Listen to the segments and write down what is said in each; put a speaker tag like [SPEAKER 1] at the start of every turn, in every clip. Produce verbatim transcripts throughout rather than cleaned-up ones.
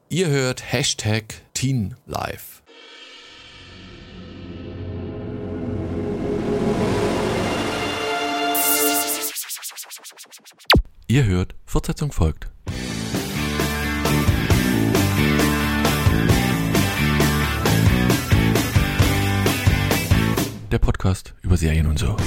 [SPEAKER 1] Ihr hört Hashtag TeenLife. Ihr hört, Fortsetzung folgt. Der Podcast über Serien und so.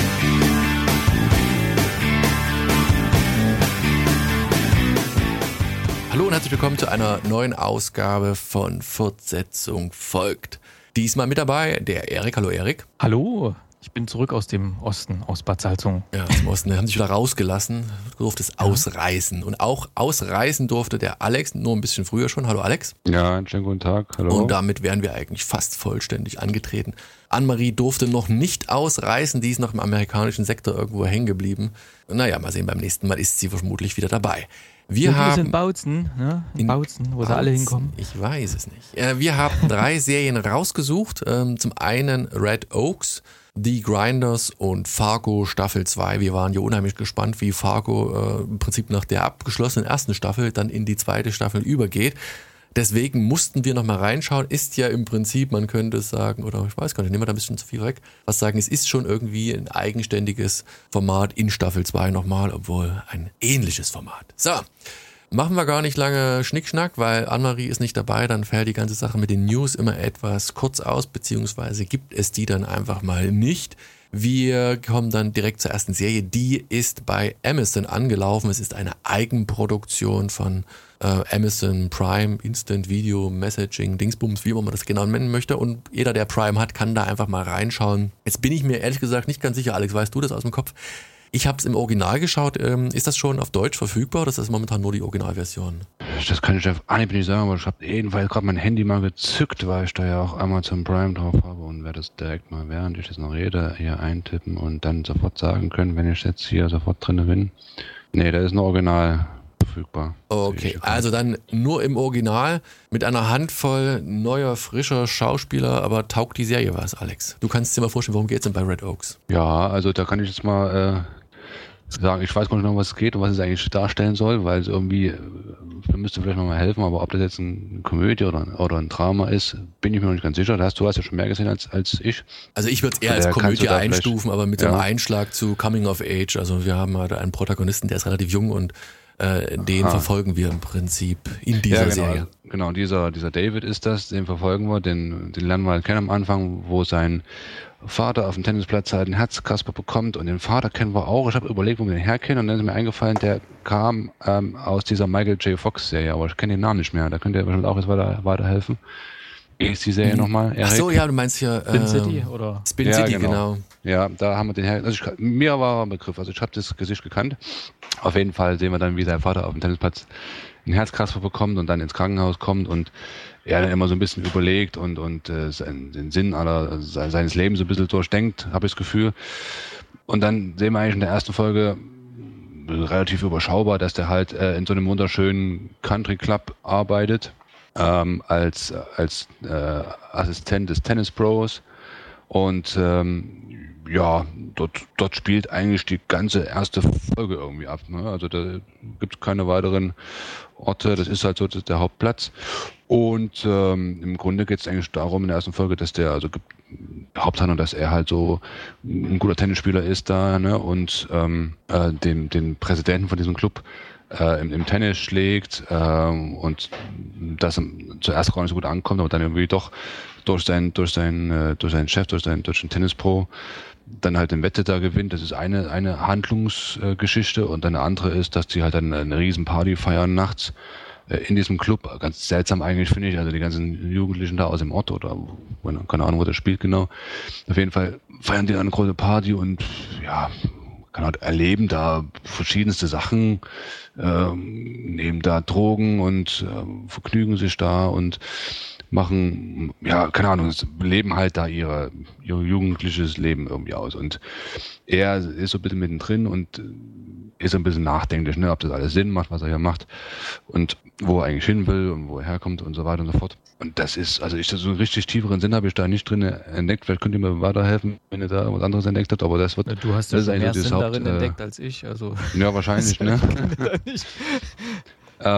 [SPEAKER 1] Hallo und herzlich willkommen zu einer neuen Ausgabe von Fortsetzung folgt. Diesmal mit dabei der Erik. Hallo Erik.
[SPEAKER 2] Hallo, ich bin zurück aus dem Osten, aus Bad Salzungen.
[SPEAKER 1] Ja, aus dem Osten. Da haben sich wieder rausgelassen. Du durftest ja. ausreißen. Und auch ausreißen durfte der Alex, nur ein bisschen früher schon. Hallo Alex.
[SPEAKER 3] Ja, einen schönen guten Tag. Hallo.
[SPEAKER 1] Und damit wären wir eigentlich fast vollständig angetreten. Anne-Marie durfte noch nicht ausreißen, die ist noch im amerikanischen Sektor irgendwo hängen geblieben. Naja, mal sehen, beim nächsten Mal ist sie vermutlich wieder dabei. Wir
[SPEAKER 2] so
[SPEAKER 1] haben
[SPEAKER 2] in Bautzen, ne? In, in Bautzen, wo
[SPEAKER 1] Bautzen,
[SPEAKER 2] sie alle hinkommen.
[SPEAKER 1] Ich weiß es nicht. Wir haben drei Serien rausgesucht. Zum einen Red Oaks, The Grinders und Fargo Staffel zwei. Wir waren ja unheimlich gespannt, wie Fargo äh, im Prinzip nach der abgeschlossenen ersten Staffel dann in die zweite Staffel übergeht. Deswegen mussten wir nochmal reinschauen. Ist ja im Prinzip, man könnte sagen, oder ich weiß gar nicht, nehmen wir da ein bisschen zu viel weg, was sagen, es ist schon irgendwie ein eigenständiges Format in Staffel zwei nochmal, obwohl ein ähnliches Format. So, machen wir gar nicht lange Schnickschnack, weil Anne-Marie ist nicht dabei, dann fällt die ganze Sache mit den News immer etwas kurz aus, beziehungsweise gibt es die dann einfach mal nicht. Wir kommen dann direkt zur ersten Serie, die ist bei Amazon angelaufen. Es ist eine Eigenproduktion von äh, Amazon Prime, Instant Video, Messaging, Dingsbums, wie man das genau nennen möchte. Und jeder, der Prime hat, kann da einfach mal reinschauen. Jetzt bin ich mir ehrlich gesagt nicht ganz sicher, Alex, weißt du das aus dem Kopf? Ich habe es im Original geschaut. Ähm, ist das schon auf Deutsch verfügbar oder ist das momentan nur die Originalversion?
[SPEAKER 3] Das kann ich auf Anhieb nicht sagen, aber ich habe jedenfalls gerade mein Handy mal gezückt, weil ich da ja auch Amazon Prime drauf habe und werde das direkt mal, während ich das noch rede, hier eintippen und dann sofort sagen können, wenn ich jetzt hier sofort drin bin. Nee, da ist nur Original verfügbar.
[SPEAKER 1] Okay, also dann nur im Original mit einer Handvoll neuer, frischer Schauspieler, aber taugt die Serie was, Alex? Du kannst dir mal vorstellen, worum geht es denn bei Red Oaks?
[SPEAKER 3] Ja, also da kann ich jetzt mal äh, sagen, ich weiß gar nicht noch, was es geht und was es eigentlich darstellen soll, weil es irgendwie, da müsste vielleicht mal helfen, aber ob das jetzt eine Komödie oder, oder ein Drama ist, bin ich mir noch nicht ganz sicher. Da hast du hast ja schon mehr gesehen als, als ich.
[SPEAKER 1] Also ich würde es eher als Komödie einstufen, aber mit ja. einem Einschlag zu Coming of Age. Also wir haben halt einen Protagonisten, der ist relativ jung und äh, den ah. verfolgen wir im Prinzip in dieser
[SPEAKER 3] ja, genau,
[SPEAKER 1] Serie.
[SPEAKER 3] Genau, dieser, dieser David ist das, den verfolgen wir, den, den lernen wir halt kennen am Anfang, wo sein Vater auf dem Tennisplatz halt ein Herzkasper bekommt und den Vater kennen wir auch. Ich habe überlegt, wo wir den herkennen und dann ist mir eingefallen, der kam ähm, aus dieser Michael J. Fox Serie, aber ich kenne den Namen nicht mehr. Da könnt ihr bestimmt auch jetzt weiter, weiterhelfen. Wie ist die Serie mhm. nochmal?
[SPEAKER 1] Ach so, ja, du meinst hier
[SPEAKER 2] Spin äh, City oder?
[SPEAKER 1] Spin
[SPEAKER 3] ja,
[SPEAKER 1] City,
[SPEAKER 3] genau.
[SPEAKER 1] genau.
[SPEAKER 3] Ja, da haben wir den her. Also ich, mir war ein Begriff, also ich habe das Gesicht gekannt. Auf jeden Fall sehen wir dann, wie sein Vater auf dem Tennisplatz einen Herzkasper bekommt und dann ins Krankenhaus kommt und er dann immer so ein bisschen überlegt und, und äh, den Sinn aller, seines Lebens so ein bisschen durchdenkt, habe ich das Gefühl. Und dann sehen wir eigentlich in der ersten Folge relativ überschaubar, dass der halt äh, in so einem wunderschönen Country Club arbeitet, ähm, als, als äh, Assistent des Tennis Pros. Und ähm, ja, dort, dort spielt eigentlich die ganze erste Folge irgendwie ab. Ne? Also da gibt es keine weiteren Orte, das ist halt so das, der Hauptplatz. Und ähm, im Grunde geht es eigentlich darum in der ersten Folge, dass der, also Haupthandlung, dass er halt so ein guter Tennisspieler ist da, ne, und ähm, äh, den, den Präsidenten von diesem Club äh, im, im Tennis schlägt äh, und das zuerst gar nicht so gut ankommt, aber dann irgendwie doch durch seinen, durch seinen, äh, durch seinen Chef, durch seinen, durch den Tennispro dann halt den Wette da gewinnt. Das ist eine, eine Handlungsgeschichte und dann eine andere ist, dass die halt dann eine riesen Party feiern nachts in diesem Club. Ganz seltsam eigentlich, finde ich. Also die ganzen Jugendlichen da aus dem Ort oder keine Ahnung, wo das spielt genau. Auf jeden Fall feiern die dann eine große Party und ja, kann halt erleben da verschiedenste Sachen, ähm, nehmen da Drogen und äh, vergnügen sich da und machen, ja, keine Ahnung, leben halt da ihre, ihr jugendliches Leben irgendwie aus. Und er ist so ein bisschen mittendrin und ist ein bisschen nachdenklich, ne, ob das alles Sinn macht, was er hier macht und wo er eigentlich hin will und wo er herkommt und so weiter und so fort. Und das ist, also ich so einen richtig tieferen Sinn habe ich da nicht drin entdeckt. Vielleicht könnt ihr mir weiterhelfen, wenn ihr da was anderes entdeckt habt, aber das wird...
[SPEAKER 2] Du hast ja mehr Sinn Haupt, darin äh, entdeckt als ich, also...
[SPEAKER 3] Ja, wahrscheinlich, ne? ähm,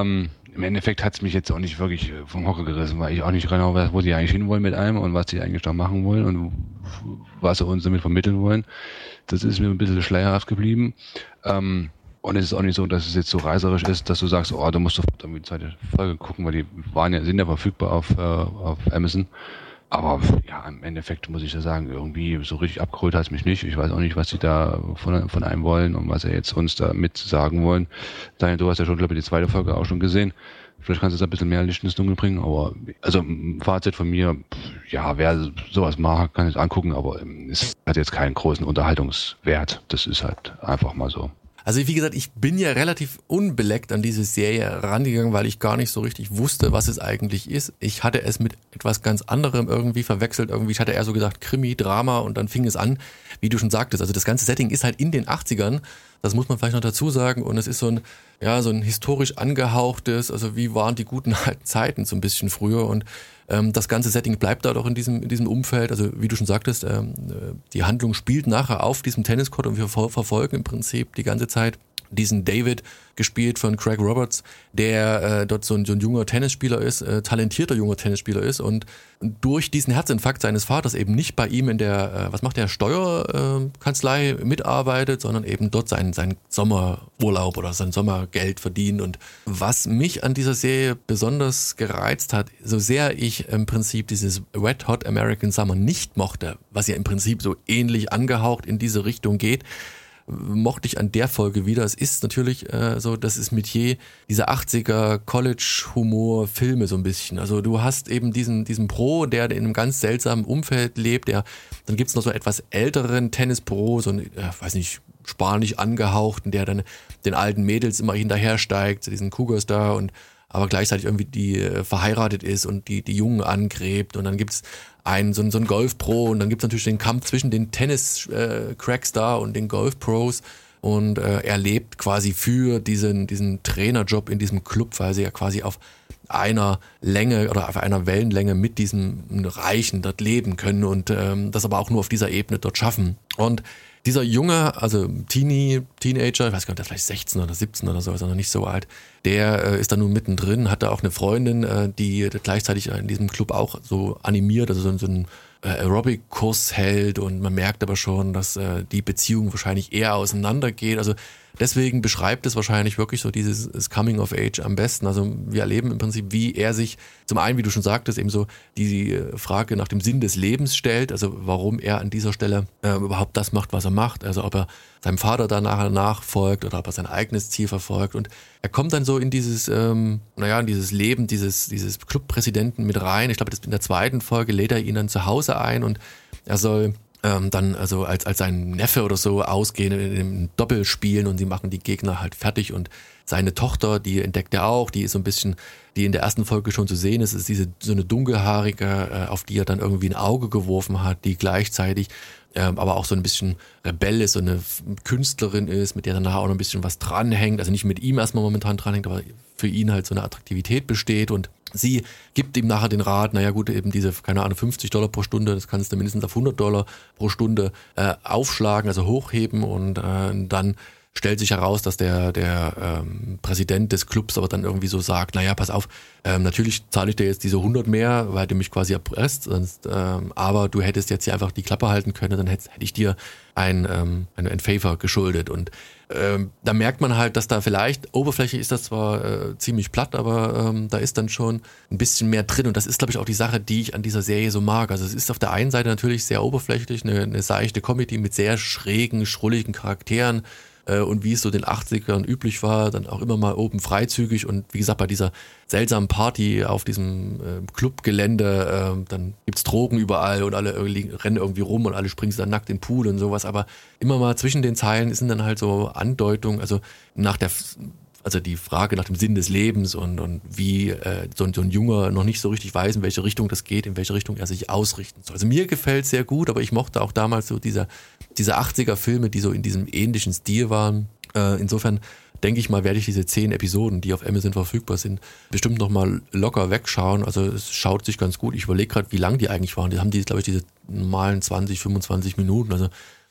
[SPEAKER 3] im Endeffekt hat es mich jetzt auch nicht wirklich vom Hocker gerissen, weil ich auch nicht genau weiß, wo die eigentlich hinwollen mit einem und was die eigentlich da machen wollen und was sie uns damit vermitteln wollen. Das ist mir ein bisschen schleierhaft geblieben. Ähm, und es ist auch nicht so, dass es jetzt so reißerisch ist, dass du sagst, oh, du musst sofort irgendwie die zweite Folge gucken, weil die waren ja, sind ja verfügbar auf, äh, auf Amazon. Aber ja, im Endeffekt muss ich ja sagen, irgendwie so richtig abgeholt hat es mich nicht. Ich weiß auch nicht, was sie da von, von einem wollen und was sie jetzt uns da mit sagen wollen. Daniel, du hast ja schon, glaube ich, die zweite Folge auch schon gesehen. Vielleicht kannst du da ein bisschen mehr Licht ins Dunkel bringen. Aber also Fazit von mir, ja, wer sowas mag, kann es angucken, aber es hat jetzt keinen großen Unterhaltungswert. Das ist halt einfach mal so.
[SPEAKER 1] Also wie gesagt, ich bin ja relativ unbeleckt an diese Serie rangegangen, weil ich gar nicht so richtig wusste, was es eigentlich ist. Ich hatte es mit etwas ganz anderem irgendwie verwechselt. Irgendwie, ich hatte eher so gedacht Krimi, Drama und dann fing es an, wie du schon sagtest. Also das ganze Setting ist halt in den achtzigern. Das muss man vielleicht noch dazu sagen. Und es ist so ein, ja, so ein historisch angehauchtes, also wie waren die guten alten Zeiten so ein bisschen früher. Und ähm, das ganze Setting bleibt da doch in diesem, in diesem Umfeld. Also wie du schon sagtest, ähm, die Handlung spielt nachher auf diesem Tenniscourt und wir ver- verfolgen im Prinzip die ganze Zeit diesen David, gespielt von Craig Roberts, der äh, dort so ein, so ein junger Tennisspieler ist, äh, talentierter junger Tennisspieler ist und durch diesen Herzinfarkt seines Vaters eben nicht bei ihm in der, äh, was macht der, Steuerkanzlei äh, mitarbeitet, sondern eben dort seinen, seinen Sommerurlaub oder sein Sommergeld verdient. Und was mich an dieser Serie besonders gereizt hat, so sehr ich im Prinzip dieses Wet Hot American Summer nicht mochte, was ja im Prinzip so ähnlich angehaucht in diese Richtung geht, mochte ich an der Folge wieder. Es ist natürlich äh, so, das ist Metier dieser achtziger College-Humor-Filme so ein bisschen. Also du hast eben diesen diesen Pro, der in einem ganz seltsamen Umfeld lebt. Der, dann gibt's noch so einen etwas älteren Tennis-Pro, so ein, äh, weiß nicht, spanisch angehauchten, der dann den alten Mädels immer hinterhersteigt, diesen Cougars da und aber gleichzeitig irgendwie die äh, verheiratet ist und die die Jungen angrebt. Und dann gibt's einen, so, so ein Golf-Pro und dann gibt's natürlich den Kampf zwischen den Tennis-Cracks äh, da und den Golf-Pros. Und äh, er lebt quasi für diesen diesen Trainerjob in diesem Club, weil sie ja quasi auf einer Länge oder auf einer Wellenlänge mit diesem Reichen dort leben können und ähm, das aber auch nur auf dieser Ebene dort schaffen. Und dieser Junge, also Teenie, Teenager, ich weiß gar nicht, der ist vielleicht sechzehn oder siebzehn oder so, ist er noch nicht so alt, der äh, ist da nun mittendrin, hat da auch eine Freundin, äh, die gleichzeitig in diesem Club auch so animiert, also so, so ein äh, Aerobic-Kurs hält und man merkt aber schon, dass äh, die Beziehung wahrscheinlich eher auseinandergeht, also deswegen beschreibt es wahrscheinlich wirklich so dieses Coming of Age am besten. Also wir erleben im Prinzip, wie er sich zum einen, wie du schon sagtest, eben so die Frage nach dem Sinn des Lebens stellt, also warum er an dieser Stelle äh, überhaupt das macht, was er macht, also ob er seinem Vater da nachher nachfolgt oder ob er sein eigenes Ziel verfolgt und er kommt dann so in dieses, ähm, naja, in dieses Leben dieses, dieses Clubpräsidenten mit rein. Ich glaube, in der zweiten Folge lädt er ihn dann zu Hause ein und er soll Ähm, dann also als als sein Neffe oder so ausgehen in dem Doppelspielen und sie machen die Gegner halt fertig und seine Tochter, die entdeckt er auch, die ist so ein bisschen, die in der ersten Folge schon zu sehen ist, ist diese so eine dunkelhaarige, äh, auf die er dann irgendwie ein Auge geworfen hat, die gleichzeitig ähm, aber auch so ein bisschen Rebell ist, so eine Künstlerin ist, mit der dann nachher auch noch ein bisschen was dranhängt, also nicht mit ihm erstmal momentan dranhängt, aber für ihn halt so eine Attraktivität besteht und sie gibt ihm nachher den Rat, naja gut, eben diese, keine Ahnung, fünfzig Dollar pro Stunde, das kannst du mindestens auf hundert Dollar pro Stunde äh, aufschlagen, also hochheben und äh, dann stellt sich heraus, dass der der ähm, Präsident des Clubs aber dann irgendwie so sagt, naja, pass auf, ähm, natürlich zahle ich dir jetzt diese hundert mehr, weil du mich quasi erpresst, sonst, ähm, aber du hättest jetzt hier einfach die Klappe halten können, dann hätte, hätte ich dir ein, ähm, ein, ein Favor geschuldet und ähm, da merkt man halt, dass da vielleicht, oberflächlich ist das zwar äh, ziemlich platt, aber ähm, da ist dann schon ein bisschen mehr drin und das ist, glaube ich, auch die Sache, die ich an dieser Serie so mag. Also es ist auf der einen Seite natürlich sehr oberflächlich, eine, eine seichte Comedy mit sehr schrägen, schrulligen Charakteren, und wie es so in den achtzigern üblich war, dann auch immer mal oben freizügig und wie gesagt bei dieser seltsamen Party auf diesem äh, Clubgelände, äh, dann gibt's Drogen überall und alle irgendwie, rennen irgendwie rum und alle springen dann nackt in den Pool und sowas, aber immer mal zwischen den Zeilen sind dann halt so Andeutungen, also nach der also die Frage nach dem Sinn des Lebens und, und wie äh, so, so ein Junger noch nicht so richtig weiß, in welche Richtung das geht, in welche Richtung er sich ausrichten soll. Also mir gefällt sehr gut, aber ich mochte auch damals so diese, diese achtziger Filme, die so in diesem ähnlichen Stil waren. Äh, insofern denke ich mal, werde ich diese zehn Episoden, die auf Amazon verfügbar sind, bestimmt nochmal locker wegschauen. Also es schaut sich ganz gut. Ich überlege gerade, wie lang die eigentlich waren. Die haben die, glaube ich, diese normalen zwanzig, fünfundzwanzig Minuten. Also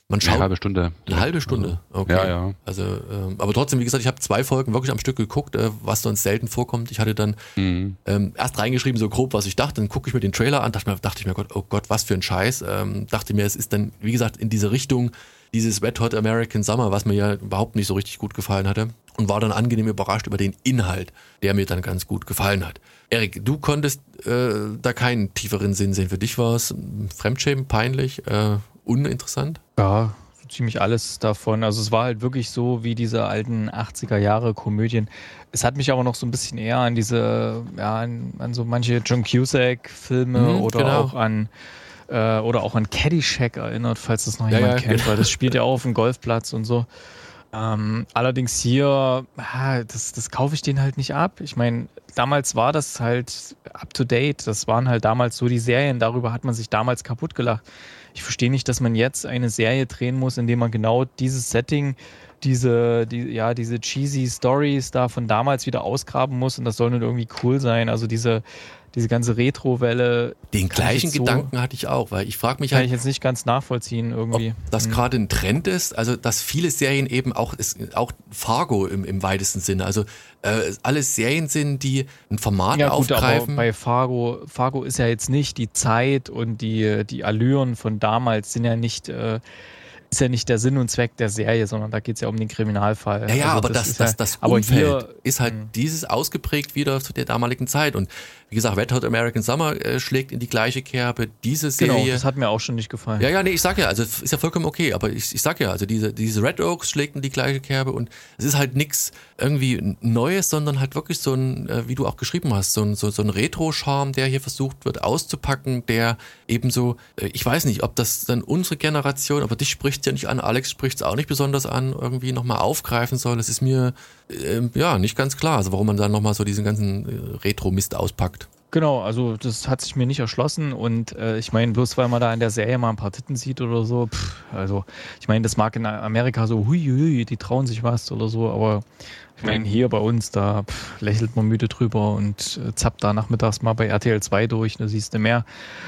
[SPEAKER 1] Man schaut
[SPEAKER 3] eine halbe Stunde.
[SPEAKER 1] Eine halbe Stunde, okay.
[SPEAKER 3] Ja, ja.
[SPEAKER 1] Also, ähm, aber trotzdem, wie gesagt, ich habe zwei Folgen wirklich am Stück geguckt, äh, was sonst selten vorkommt. Ich hatte dann mhm. ähm, erst reingeschrieben, so grob, was ich dachte, dann gucke ich mir den Trailer an, dachte, mir, dachte ich mir, Gott, oh Gott, was für ein Scheiß. Ähm, dachte mir, es ist dann, wie gesagt, in diese Richtung dieses Red Hot American Summer, was mir ja überhaupt nicht so richtig gut gefallen hatte. Und war dann angenehm überrascht über den Inhalt, der mir dann ganz gut gefallen hat. Erik, du konntest äh, da keinen tieferen Sinn sehen. Für dich war es Fremdschämen, peinlich, äh, uninteressant?
[SPEAKER 2] Ja, so ziemlich alles davon. Also es war halt wirklich so wie diese alten achtziger Jahre Komödien. Es hat mich aber noch so ein bisschen eher an diese, ja, an, an so manche John Cusack-Filme mhm, oder genau. auch an äh, oder auch an Caddyshack erinnert, falls das noch ja, jemand ja, kennt, genau. weil das spielt ja auch auf dem Golfplatz und so. Ähm, allerdings hier, ah, das, das kaufe ich denen halt nicht ab. Ich meine, damals war das halt up to date. Das waren halt damals so die Serien. Darüber hat man sich damals kaputt gelacht. Ich verstehe nicht, dass man jetzt eine Serie drehen muss, indem man genau dieses Setting, diese, die, ja, diese cheesy Stories da von damals wieder ausgraben muss und das soll nun irgendwie cool sein. Also diese, diese ganze Retro-Welle.
[SPEAKER 1] Den gleichen so, Gedanken hatte ich auch, weil ich frage mich
[SPEAKER 2] kann
[SPEAKER 1] halt.
[SPEAKER 2] Kann ich jetzt nicht ganz nachvollziehen irgendwie.
[SPEAKER 1] Ob das mhm. gerade ein Trend ist, also dass viele Serien eben auch, ist, auch Fargo im, im weitesten Sinne, also äh, alles Serien sind, die ein Format
[SPEAKER 2] ja, gut,
[SPEAKER 1] aufgreifen.
[SPEAKER 2] Aber bei Fargo, Fargo ist ja jetzt nicht die Zeit und die, die Allüren von damals sind ja nicht, äh, ist ja nicht der Sinn und Zweck der Serie, sondern da geht es ja um den Kriminalfall.
[SPEAKER 1] Ja, ja,
[SPEAKER 2] also
[SPEAKER 1] aber das, das, das,
[SPEAKER 2] ja,
[SPEAKER 1] das
[SPEAKER 2] aber
[SPEAKER 1] Umfeld
[SPEAKER 2] hier,
[SPEAKER 1] ist halt mh. dieses ausgeprägt wieder zu der damaligen Zeit. Und wie gesagt, Red Hot American Summer äh, schlägt in die gleiche Kerbe. Diese Serie.
[SPEAKER 2] Genau, das hat mir auch schon nicht gefallen.
[SPEAKER 1] Ja, ja, nee, ich sag ja, also ist ja vollkommen okay, aber ich, ich sag ja, also diese, diese Red Oaks schlägt in die gleiche Kerbe und es ist halt nichts irgendwie Neues, sondern halt wirklich so ein, äh, wie du auch geschrieben hast, so ein, so, so ein Retro-Charme, der hier versucht wird auszupacken, der ebenso, äh, ich weiß nicht, ob das dann unsere Generation, aber dich spricht's ja nicht an, Alex spricht's auch nicht besonders an, irgendwie nochmal aufgreifen soll. Das ist mir äh, ja nicht ganz klar, also warum man dann nochmal so diesen ganzen äh, Retro-Mist auspackt.
[SPEAKER 2] Genau, also das hat sich mir nicht erschlossen und äh, ich meine, bloß weil man da in der Serie mal ein paar Titten sieht oder so, pff, also ich meine, das mag in Amerika so, hui, hui, die trauen sich was oder so, aber ich meine, hier bei uns, da pff, lächelt man müde drüber und äh, zappt da nachmittags mal bei R T L zwei durch, da siehst du mehr.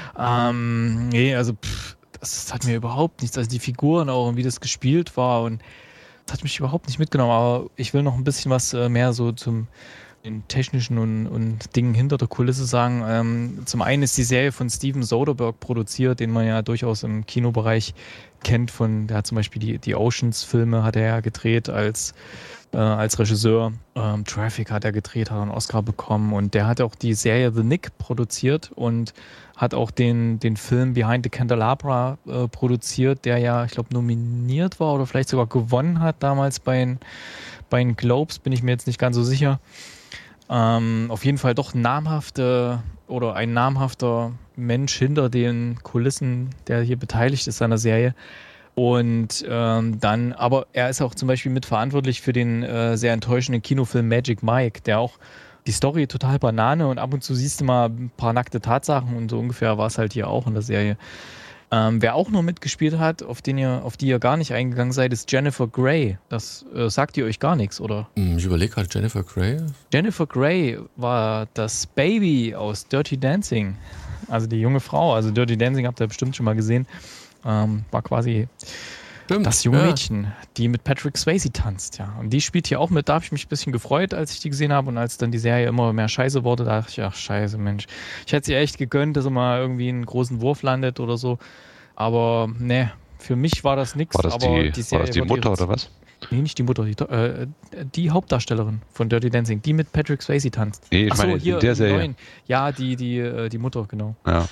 [SPEAKER 2] Ähm, nee, also pff, das, das hat mir überhaupt nichts, also die Figuren auch und wie das gespielt war und das hat mich überhaupt nicht mitgenommen, aber ich will noch ein bisschen was äh, mehr so zum den technischen und, und Dingen hinter der Kulisse sagen. Ähm, zum einen ist die Serie von Steven Soderbergh produziert, den man ja durchaus im Kinobereich kennt. Von, der hat zum Beispiel die, die Oceans-Filme hat er ja gedreht als, äh, als Regisseur. Ähm, Traffic hat er gedreht, hat einen Oscar bekommen und der hat auch die Serie The Nick produziert und hat auch den, den Film Behind the Candelabra äh, produziert, der ja, ich glaube, nominiert war oder vielleicht sogar gewonnen hat damals bei den, bei den Globes, bin ich mir jetzt nicht ganz so sicher. Ähm, auf jeden Fall doch namhafte oder ein namhafter Mensch hinter den Kulissen, der hier beteiligt ist an der Serie. Und ähm, dann, aber er ist auch zum Beispiel mitverantwortlich für den äh, sehr enttäuschenden Kinofilm Magic Mike, der auch die Story total Banane und ab und zu siehst du mal ein paar nackte Tatsachen und so ungefähr war es halt hier auch in der Serie. Ähm, wer auch noch mitgespielt hat, auf, den ihr, auf die ihr gar nicht eingegangen seid, ist Jennifer Grey. Das äh, sagt ihr euch gar nichts, oder?
[SPEAKER 1] Ich überlege gerade, Jennifer Grey?
[SPEAKER 2] Jennifer Grey war das Baby aus Dirty Dancing. Also die junge Frau. Also Dirty Dancing habt ihr bestimmt schon mal gesehen. Ähm, war quasi Stimmt, das junge ja. Mädchen, die mit Patrick Swayze tanzt. Ja. Und die spielt hier auch mit. Da habe ich mich ein bisschen gefreut, als ich die gesehen habe. Und als dann die Serie immer mehr scheiße wurde, dachte ich, ach scheiße, Mensch. Ich hätte sie echt gegönnt, dass sie mal irgendwie einen großen Wurf landet oder so. Aber ne, für mich war das nichts.
[SPEAKER 3] War das
[SPEAKER 2] aber
[SPEAKER 3] die,
[SPEAKER 2] die, Serie
[SPEAKER 3] war das die Mutter oder was?
[SPEAKER 2] Nee, nicht die Mutter, die, äh, die Hauptdarstellerin von Dirty Dancing, die mit Patrick Swayze tanzt.
[SPEAKER 3] Nee, ich
[SPEAKER 2] Ach so,
[SPEAKER 3] meine,
[SPEAKER 2] hier
[SPEAKER 3] in der Serie.
[SPEAKER 2] Neuen. Ja, die, die, die Mutter, genau.
[SPEAKER 3] Ja,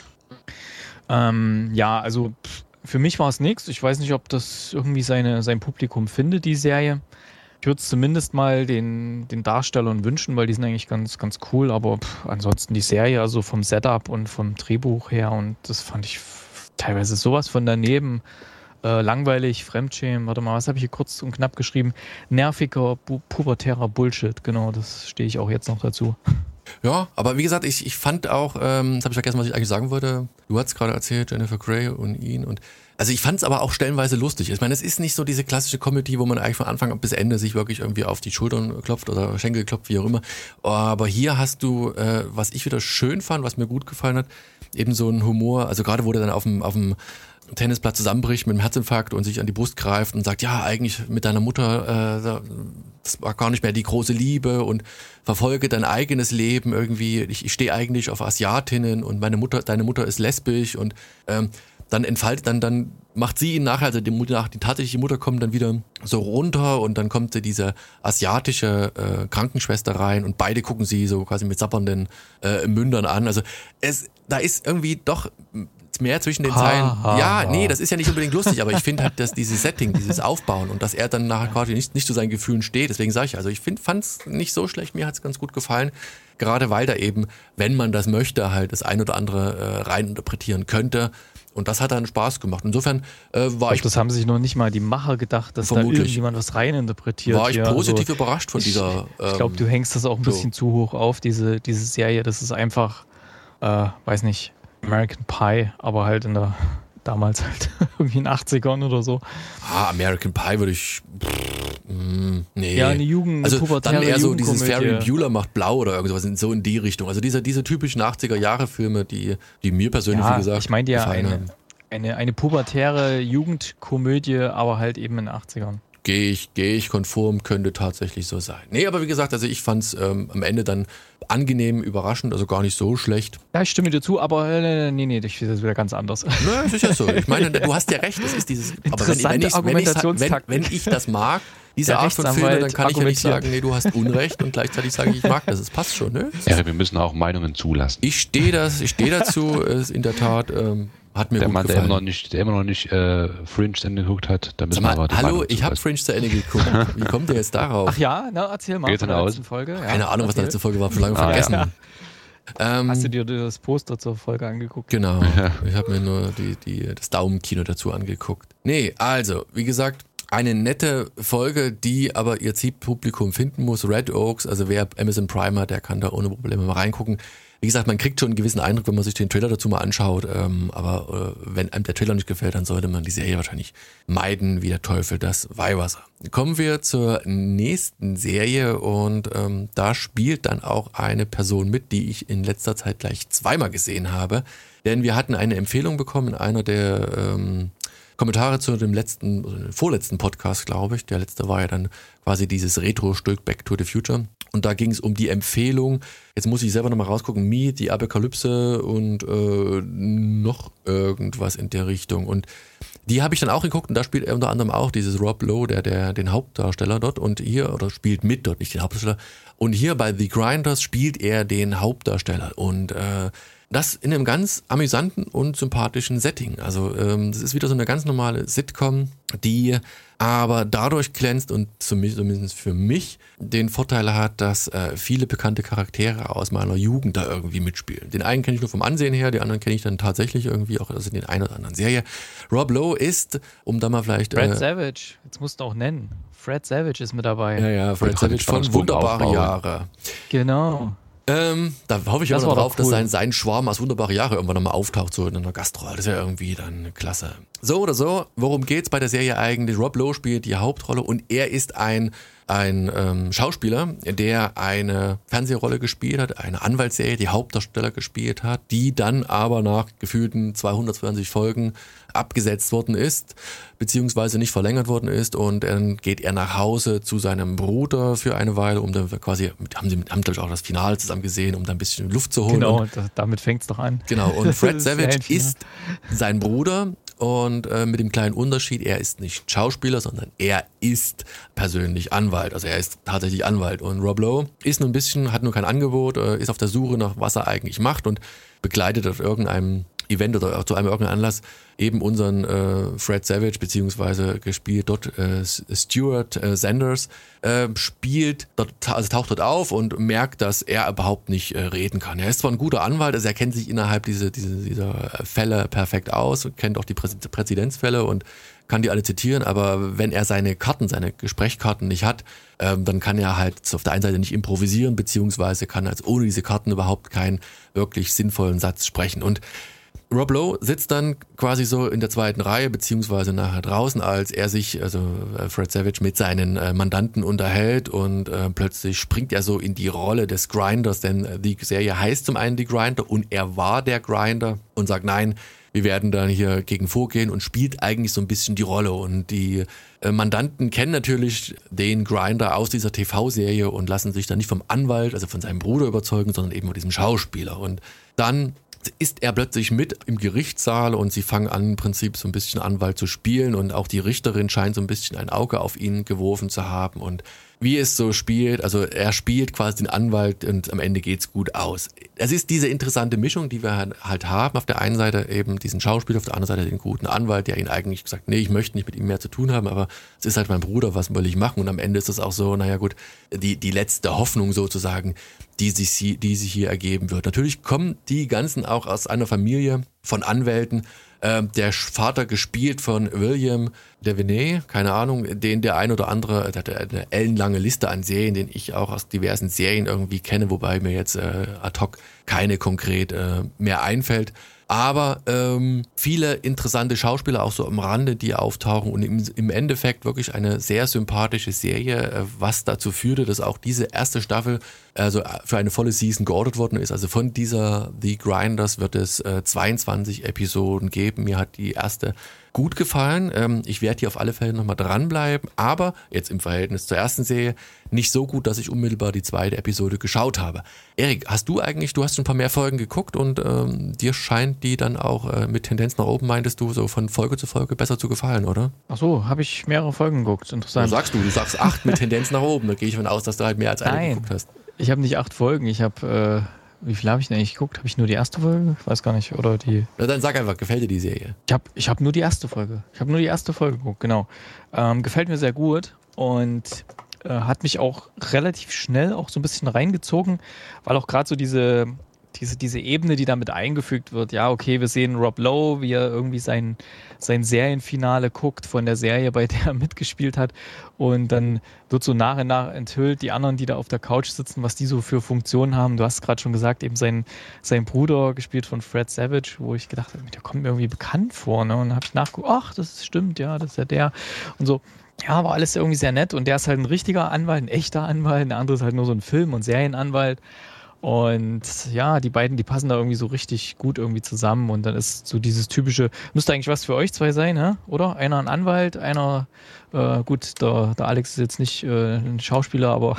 [SPEAKER 2] ähm, ja also pff, für mich war es nichts. Ich weiß nicht, ob das irgendwie seine, sein Publikum findet, die Serie. Ich würde es zumindest mal den, den Darstellern wünschen, weil die sind eigentlich ganz, ganz cool. Aber pff, ansonsten die Serie, also vom Setup und vom Drehbuch her, und das fand ich f- teilweise sowas von daneben. Äh, langweilig, Fremdschämen, warte mal, was habe ich hier kurz und knapp geschrieben? Nerviger, pu- pubertärer Bullshit, genau, das stehe ich auch jetzt noch dazu.
[SPEAKER 1] Ja, aber wie gesagt, ich, ich fand auch, ähm, das habe ich vergessen, was ich eigentlich sagen wollte. Du hast gerade erzählt, Jennifer Grey und ihn und also ich fand es aber auch stellenweise lustig. Ich meine, es ist nicht so diese klassische Comedy, wo man eigentlich von Anfang bis Ende sich wirklich irgendwie auf die Schultern klopft oder Schenkel klopft, wie auch immer. Aber hier hast du, äh, was ich wieder schön fand, was mir gut gefallen hat, eben so ein Humor, also gerade wo der dann auf dem, auf dem Tennisplatz zusammenbricht mit einem Herzinfarkt und sich an die Brust greift und sagt, ja, eigentlich mit deiner Mutter, äh, das war gar nicht mehr die große Liebe und verfolge dein eigenes Leben irgendwie. Ich, ich stehe eigentlich auf Asiatinnen und meine Mutter, deine Mutter ist lesbisch und ähm, dann entfaltet, dann, dann macht sie ihn nachher, also die Mutter, die tatsächliche Mutter kommt dann wieder so runter und dann kommt diese asiatische äh, Krankenschwester rein und beide gucken sie so quasi mit sappernden äh, Mündern an. Also es, da ist irgendwie doch mehr zwischen den Zeilen.
[SPEAKER 2] Ha, ha,
[SPEAKER 1] ja,
[SPEAKER 2] ha.
[SPEAKER 1] nee, das ist ja nicht unbedingt lustig, aber ich finde halt, dass dieses Setting, dieses Aufbauen und dass er dann nachher quasi nicht, nicht zu seinen Gefühlen steht, deswegen sage ich, also ich fand es nicht so schlecht, mir hat es ganz gut gefallen, gerade weil da eben, wenn man das möchte, halt das ein oder andere äh, reininterpretieren könnte. Und das hat dann Spaß gemacht. Insofern äh, war
[SPEAKER 2] Ich glaub,
[SPEAKER 1] ich,
[SPEAKER 2] das haben sich noch nicht mal die Macher gedacht, dass
[SPEAKER 1] Vermutlich.
[SPEAKER 2] da irgendjemand was reininterpretiert.
[SPEAKER 1] war ich
[SPEAKER 2] hier.
[SPEAKER 1] positiv
[SPEAKER 2] Also,
[SPEAKER 1] überrascht von
[SPEAKER 2] ich,
[SPEAKER 1] dieser.
[SPEAKER 2] Ich glaube, du
[SPEAKER 1] ähm,
[SPEAKER 2] hängst das auch ein
[SPEAKER 1] so.
[SPEAKER 2] bisschen zu hoch auf, diese, diese Serie. Das ist einfach, äh, weiß nicht, American Pie, aber halt in der, damals halt irgendwie in den achtzigern oder so.
[SPEAKER 1] Ah, American Pie würde ich. Pff, mh, nee.
[SPEAKER 2] Ja, eine Jugend,
[SPEAKER 1] also
[SPEAKER 2] eine pubertäre
[SPEAKER 1] dann eher so dieses
[SPEAKER 2] Jugendkomödie.
[SPEAKER 1] Ferry Bueller macht blau oder irgendwas, so in die Richtung. Also diese, diese typischen achtziger-Jahre-Filme, die, die mir persönlich,
[SPEAKER 2] Ja,
[SPEAKER 1] wie gesagt,
[SPEAKER 2] ich meinte ja
[SPEAKER 1] gefallen
[SPEAKER 2] eine,
[SPEAKER 1] haben.
[SPEAKER 2] eine, eine pubertäre Jugendkomödie, aber halt eben in den achtzigern.
[SPEAKER 1] Gehe ich, gehe ich konform, könnte tatsächlich so sein. Nee, aber wie gesagt, also ich fand es ähm, am Ende dann angenehm, überraschend, also gar nicht so schlecht.
[SPEAKER 2] Ja, ich stimme dir zu, aber äh, nee, nee, ich finde das wieder ganz anders.
[SPEAKER 1] Nö, es ist ja so. Ich meine, du hast ja recht, es ist dieses. Aber wenn, wenn, ich, wenn, ich's- wenn, wenn ich das mag, diese
[SPEAKER 2] Der
[SPEAKER 1] Art von Filmen, dann
[SPEAKER 2] Rechtsanwalt
[SPEAKER 1] kann ich ja nicht
[SPEAKER 2] argumentiert.
[SPEAKER 1] sagen, nee, du hast Unrecht und gleichzeitig sage ich, ich mag das. Es passt schon, ne?
[SPEAKER 3] Ja, wir müssen auch Meinungen zulassen.
[SPEAKER 1] Ich stehe das, ich stehe dazu, es in der Tat, ähm, hat mir
[SPEAKER 3] Der
[SPEAKER 1] gut
[SPEAKER 3] Mann, der
[SPEAKER 1] gefallen.
[SPEAKER 3] immer noch nicht, der immer noch nicht äh, Fringe zu Ende geguckt hat, da müssen
[SPEAKER 1] Sag
[SPEAKER 3] wir
[SPEAKER 1] mal,
[SPEAKER 3] aber die
[SPEAKER 1] hallo,
[SPEAKER 3] Meinung
[SPEAKER 1] ich habe
[SPEAKER 3] zulassen.
[SPEAKER 1] Fringe zu Ende geguckt. Wie kommt ihr jetzt darauf?
[SPEAKER 2] Ach ja, na, erzähl mal
[SPEAKER 3] Geht's
[SPEAKER 2] von
[SPEAKER 3] denn
[SPEAKER 2] der
[SPEAKER 3] aus?
[SPEAKER 2] letzten Folge. Ja,
[SPEAKER 1] Keine Ahnung, was die
[SPEAKER 2] erzähl.
[SPEAKER 1] letzte Folge war, schon lange
[SPEAKER 3] Ah,
[SPEAKER 1] vergessen.
[SPEAKER 2] ja.
[SPEAKER 1] Ähm,
[SPEAKER 2] Hast du dir das Poster zur Folge angeguckt?
[SPEAKER 1] Genau, ich habe mir nur die, die, das Daumenkino dazu angeguckt. Nee, also, wie gesagt, eine nette Folge, die aber ihr Zielpublikum finden muss. Red Oaks, also wer Amazon Prime hat, der kann da ohne Probleme mal reingucken. Wie gesagt, man kriegt schon einen gewissen Eindruck, wenn man sich den Trailer dazu mal anschaut, ähm, aber äh, wenn einem der Trailer nicht gefällt, dann sollte man die Serie wahrscheinlich meiden, wie der Teufel das Weihwasser. Kommen wir zur nächsten Serie und ähm, da spielt dann auch eine Person mit, die ich in letzter Zeit gleich zweimal gesehen habe, denn wir hatten eine Empfehlung bekommen in einer der ähm, Kommentare zu dem letzten, also dem vorletzten Podcast, glaube ich. Der letzte war ja dann quasi dieses Retro-Stück Back to the Future. Und da ging es um die Empfehlung, jetzt muss ich selber nochmal rausgucken, Me, die Apokalypse und äh, noch irgendwas in der Richtung. Und die habe ich dann auch geguckt und da spielt er unter anderem auch dieses Rob Lowe, der, der den Hauptdarsteller dort und hier, oder spielt mit dort, nicht den Hauptdarsteller. Und hier bei The Grinders spielt er den Hauptdarsteller und äh, das in einem ganz amüsanten und sympathischen Setting. Also ähm, das ist wieder so eine ganz normale Sitcom, die aber dadurch glänzt und zumindest für mich den Vorteil hat, dass äh, viele bekannte Charaktere aus meiner Jugend da irgendwie mitspielen. Den einen kenne ich nur vom Ansehen her, die anderen kenne ich dann tatsächlich irgendwie auch also in den einen oder anderen Serie. Rob Lowe ist, um da mal vielleicht...
[SPEAKER 2] Fred
[SPEAKER 1] äh,
[SPEAKER 2] Savage, jetzt musst du auch nennen. Fred Savage ist mit dabei.
[SPEAKER 1] ja, ja, Fred
[SPEAKER 3] Und
[SPEAKER 1] Savage
[SPEAKER 3] den
[SPEAKER 1] von
[SPEAKER 3] Spannungsbogen
[SPEAKER 1] Wunderbare
[SPEAKER 3] aufbauen.
[SPEAKER 1] Jahre.
[SPEAKER 2] Genau.
[SPEAKER 1] Ähm, da hoffe ich
[SPEAKER 2] Das
[SPEAKER 1] immer
[SPEAKER 2] war
[SPEAKER 1] drauf,
[SPEAKER 2] doch
[SPEAKER 1] dass
[SPEAKER 2] cool.
[SPEAKER 1] sein, sein Schwarm aus Wunderbare Jahre irgendwann nochmal auftaucht, so in einer Gastrolle. Das wäre irgendwie dann klasse. So oder so, worum geht's bei der Serie eigentlich? Rob Lowe spielt die Hauptrolle und er ist ein, ein ähm, Schauspieler, der eine Fernsehrolle gespielt hat, eine Anwaltsserie, die Hauptdarsteller gespielt hat, die dann aber nach gefühlten zweihundertzwanzig Folgen abgesetzt worden ist, beziehungsweise nicht verlängert worden ist und dann geht er nach Hause zu seinem Bruder für eine Weile, um dann quasi, haben sie haben glaube ich auch das Finale zusammen gesehen, um dann ein bisschen Luft zu holen.
[SPEAKER 2] Genau,
[SPEAKER 1] Und,
[SPEAKER 2] da, damit fängt's doch an.
[SPEAKER 1] genau, und Fred
[SPEAKER 2] Das ist ja
[SPEAKER 1] Savage
[SPEAKER 2] ein Finale.
[SPEAKER 1] ist sein Bruder und äh, mit dem kleinen Unterschied, er ist nicht Schauspieler, sondern er ist persönlich Anwalt, also er ist tatsächlich Anwalt und Rob Lowe ist nur ein bisschen, hat nur kein Angebot, äh, ist auf der Suche nach was er eigentlich macht und begleitet auf irgendeinem Event oder auch zu einem irgendeinem Anlass eben unseren äh, Fred Savage, beziehungsweise gespielt dort äh, Stuart äh, Sanders, äh, spielt, dort, also taucht dort auf und merkt, dass er überhaupt nicht äh, reden kann. Er ist zwar ein guter Anwalt, also er kennt sich innerhalb diese, diese, dieser Fälle perfekt aus, kennt auch die Präs- Präzedenzfälle und kann die alle zitieren, aber wenn er seine Karten, seine Gesprächskarten nicht hat, ähm, dann kann er halt auf der einen Seite nicht improvisieren, beziehungsweise kann als ohne diese Karten überhaupt keinen wirklich sinnvollen Satz sprechen. Und Rob Lowe sitzt dann quasi so in der zweiten Reihe, beziehungsweise nachher draußen, als er sich, also Fred Savage, mit seinen äh, Mandanten unterhält und äh, plötzlich springt er so in die Rolle des Grinders, denn die Serie heißt zum einen die Grinder und er war der Grinder und sagt, nein, wir werden dann hier gegen vorgehen und spielt eigentlich so ein bisschen die Rolle. Und die äh, Mandanten kennen natürlich den Grinder aus dieser T V-Serie und lassen sich dann nicht vom Anwalt, also von seinem Bruder überzeugen, sondern eben von diesem Schauspieler. Und dann ist er plötzlich mit im Gerichtssaal und sie fangen an, im Prinzip so ein bisschen Anwalt zu spielen und auch die Richterin scheint so ein bisschen ein Auge auf ihn geworfen zu haben und wie es so spielt, also er spielt quasi den Anwalt und am Ende geht's gut aus. Es ist diese interessante Mischung, die wir halt haben. Auf der einen Seite eben diesen Schauspieler, auf der anderen Seite den guten Anwalt, der ihn eigentlich gesagt, nee, ich möchte nicht mit ihm mehr zu tun haben, aber es ist halt mein Bruder, was will ich machen? Und am Ende ist es auch so, naja gut, die, die letzte Hoffnung sozusagen, die sich, die sich hier ergeben wird. Natürlich kommen die ganzen auch aus einer Familie von Anwälten, der Vater gespielt von William Devaney, keine Ahnung, den der ein oder andere, der hat eine ellenlange Liste an Serien, den ich auch aus diversen Serien irgendwie kenne, wobei mir jetzt äh, ad hoc keine konkret äh, mehr einfällt. Aber ähm, viele interessante Schauspieler auch so am Rande, die auftauchen und im, im Endeffekt wirklich eine sehr sympathische Serie, äh, was dazu führte, dass auch diese erste Staffel also für eine volle Season geordert worden ist. Also von dieser The Grinders wird es äh, zweiundzwanzig Episoden geben. Mir hat die erste gut gefallen. Ähm, ich werde hier auf alle Fälle nochmal dranbleiben, aber jetzt im Verhältnis zur ersten Serie nicht so gut, dass ich unmittelbar die zweite Episode geschaut habe. Erik, hast du eigentlich, du hast schon ein paar mehr Folgen geguckt und ähm, dir scheint die dann auch äh, mit Tendenz nach oben, meintest du, so von Folge zu Folge besser zu gefallen, oder?
[SPEAKER 2] Ach so, habe ich mehrere Folgen geguckt. Interessant.
[SPEAKER 1] Was sagst du? Du sagst acht mit Tendenz nach oben. Da gehe ich von aus, dass du halt mehr als eine
[SPEAKER 2] Nein,
[SPEAKER 1] geguckt hast.
[SPEAKER 2] Ich habe nicht acht Folgen. Ich habe, äh, wie viel habe ich denn eigentlich geguckt? Habe ich nur die erste Folge? Ich weiß gar nicht. Oder die.
[SPEAKER 1] Na, dann sag einfach, gefällt dir die Serie?
[SPEAKER 2] Ich habe ich hab nur die erste Folge. Ich habe nur die erste Folge geguckt, genau. Ähm, gefällt mir sehr gut und äh, hat mich auch relativ schnell auch so ein bisschen reingezogen, weil auch gerade so diese, diese, diese Ebene, die damit eingefügt wird, ja, okay, wir sehen Rob Lowe, wie er irgendwie sein, sein Serienfinale guckt von der Serie, bei der er mitgespielt hat und dann wird so nach und nach enthüllt, die anderen, die da auf der Couch sitzen, was die so für Funktionen haben. Du hast gerade schon gesagt, eben sein, sein Bruder, gespielt von Fred Savage, wo ich gedacht habe, der kommt mir irgendwie bekannt vor, ne? Und dann habe ich nachgeguckt, ach, das stimmt, ja, das ist ja der und so. Ja, war alles irgendwie sehr nett und der ist halt ein richtiger Anwalt, ein echter Anwalt, der andere ist halt nur so ein Film- und Serienanwalt. Und ja, die beiden, die passen da irgendwie so richtig gut irgendwie zusammen und dann ist so dieses typische, müsste eigentlich was für euch zwei sein, hä? Oder? Einer ein Anwalt, einer, äh, gut, der, der Alex ist jetzt nicht äh, ein Schauspieler, aber,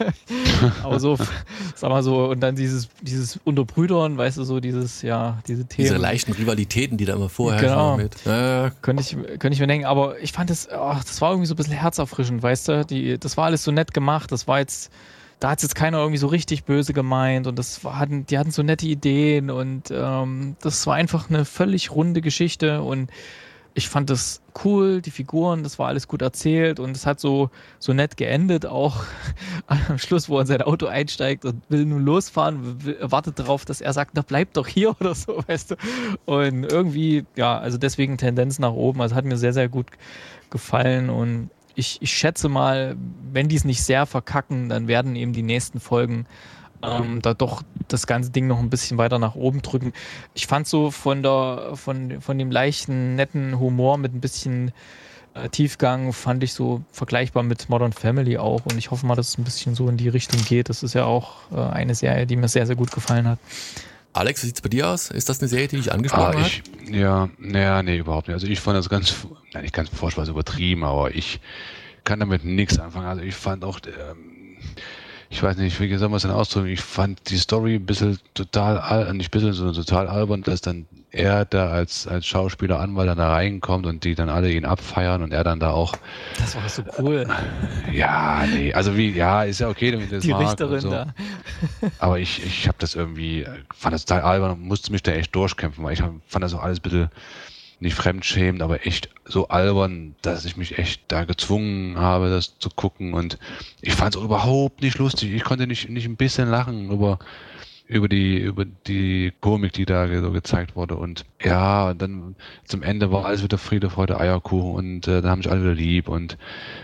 [SPEAKER 2] aber so, sag mal so, und dann dieses, dieses unter Brüdern, weißt du, so dieses, ja, diese Themen.
[SPEAKER 1] Diese leichten Rivalitäten, die da immer vorher
[SPEAKER 2] genau.
[SPEAKER 1] schon mit. Äh.
[SPEAKER 2] Könnte ich, könnte ich mir denken, aber ich fand das, oh, das war irgendwie so ein bisschen herzerfrischend, weißt du, die, das war alles so nett gemacht, das war jetzt, da hat jetzt keiner irgendwie so richtig böse gemeint und das war, hatten, die hatten so nette Ideen und ähm, das war einfach eine völlig runde Geschichte und ich fand das cool, die Figuren, das war alles gut erzählt und es hat so, so nett geendet, auch am Schluss, wo er in sein Auto einsteigt und will nun losfahren, will, wartet darauf, dass er sagt, na bleib doch hier oder so, weißt du. Und irgendwie, ja, also deswegen Tendenz nach oben, also hat mir sehr, sehr gut gefallen und Ich, ich schätze mal, wenn die es nicht sehr verkacken, dann werden eben die nächsten Folgen ähm, da doch das ganze Ding noch ein bisschen weiter nach oben drücken. Ich fand so von der von, von dem leichten, netten Humor mit ein bisschen äh, Tiefgang, fand ich so vergleichbar mit Modern Family auch und ich hoffe mal, dass es ein bisschen so in die Richtung geht. Das ist ja auch äh, eine Serie, die mir sehr, sehr gut gefallen hat.
[SPEAKER 1] Alex, wie sieht's bei dir aus? Ist das eine Serie, die dich angesprochen
[SPEAKER 3] ah, ich, hat? Ja, naja, nee, überhaupt nicht. Also ich fand das ganz, nein, nicht ganz furchtbar übertrieben, aber ich kann damit nichts anfangen. Also ich fand auch, ähm, ich weiß nicht, wie soll man es denn ausdrücken, ich fand die Story ein bisschen total, al- nicht ein bisschen, sondern total albern, dass dann er da als, als Schauspieler, Anwalt dann da reinkommt und die dann alle ihn abfeiern und er dann da auch.
[SPEAKER 2] Das war so cool.
[SPEAKER 3] Ja, nee, also wie, ja, ist ja okay, damit das
[SPEAKER 2] die
[SPEAKER 3] mag
[SPEAKER 2] Richterin
[SPEAKER 3] und so.
[SPEAKER 2] da.
[SPEAKER 3] Aber ich, ich habe das irgendwie, fand das total albern und musste mich da echt durchkämpfen, weil ich fand das auch alles ein bisschen nicht fremdschämend, aber echt so albern, dass ich mich echt da gezwungen habe, das zu gucken und ich fand es auch überhaupt nicht lustig. Ich konnte nicht, nicht ein bisschen lachen über über die über die Komik, die da so gezeigt wurde und ja, und dann zum Ende war alles wieder Friede, Freude, Eierkuchen und äh, dann haben sich alle wieder lieb und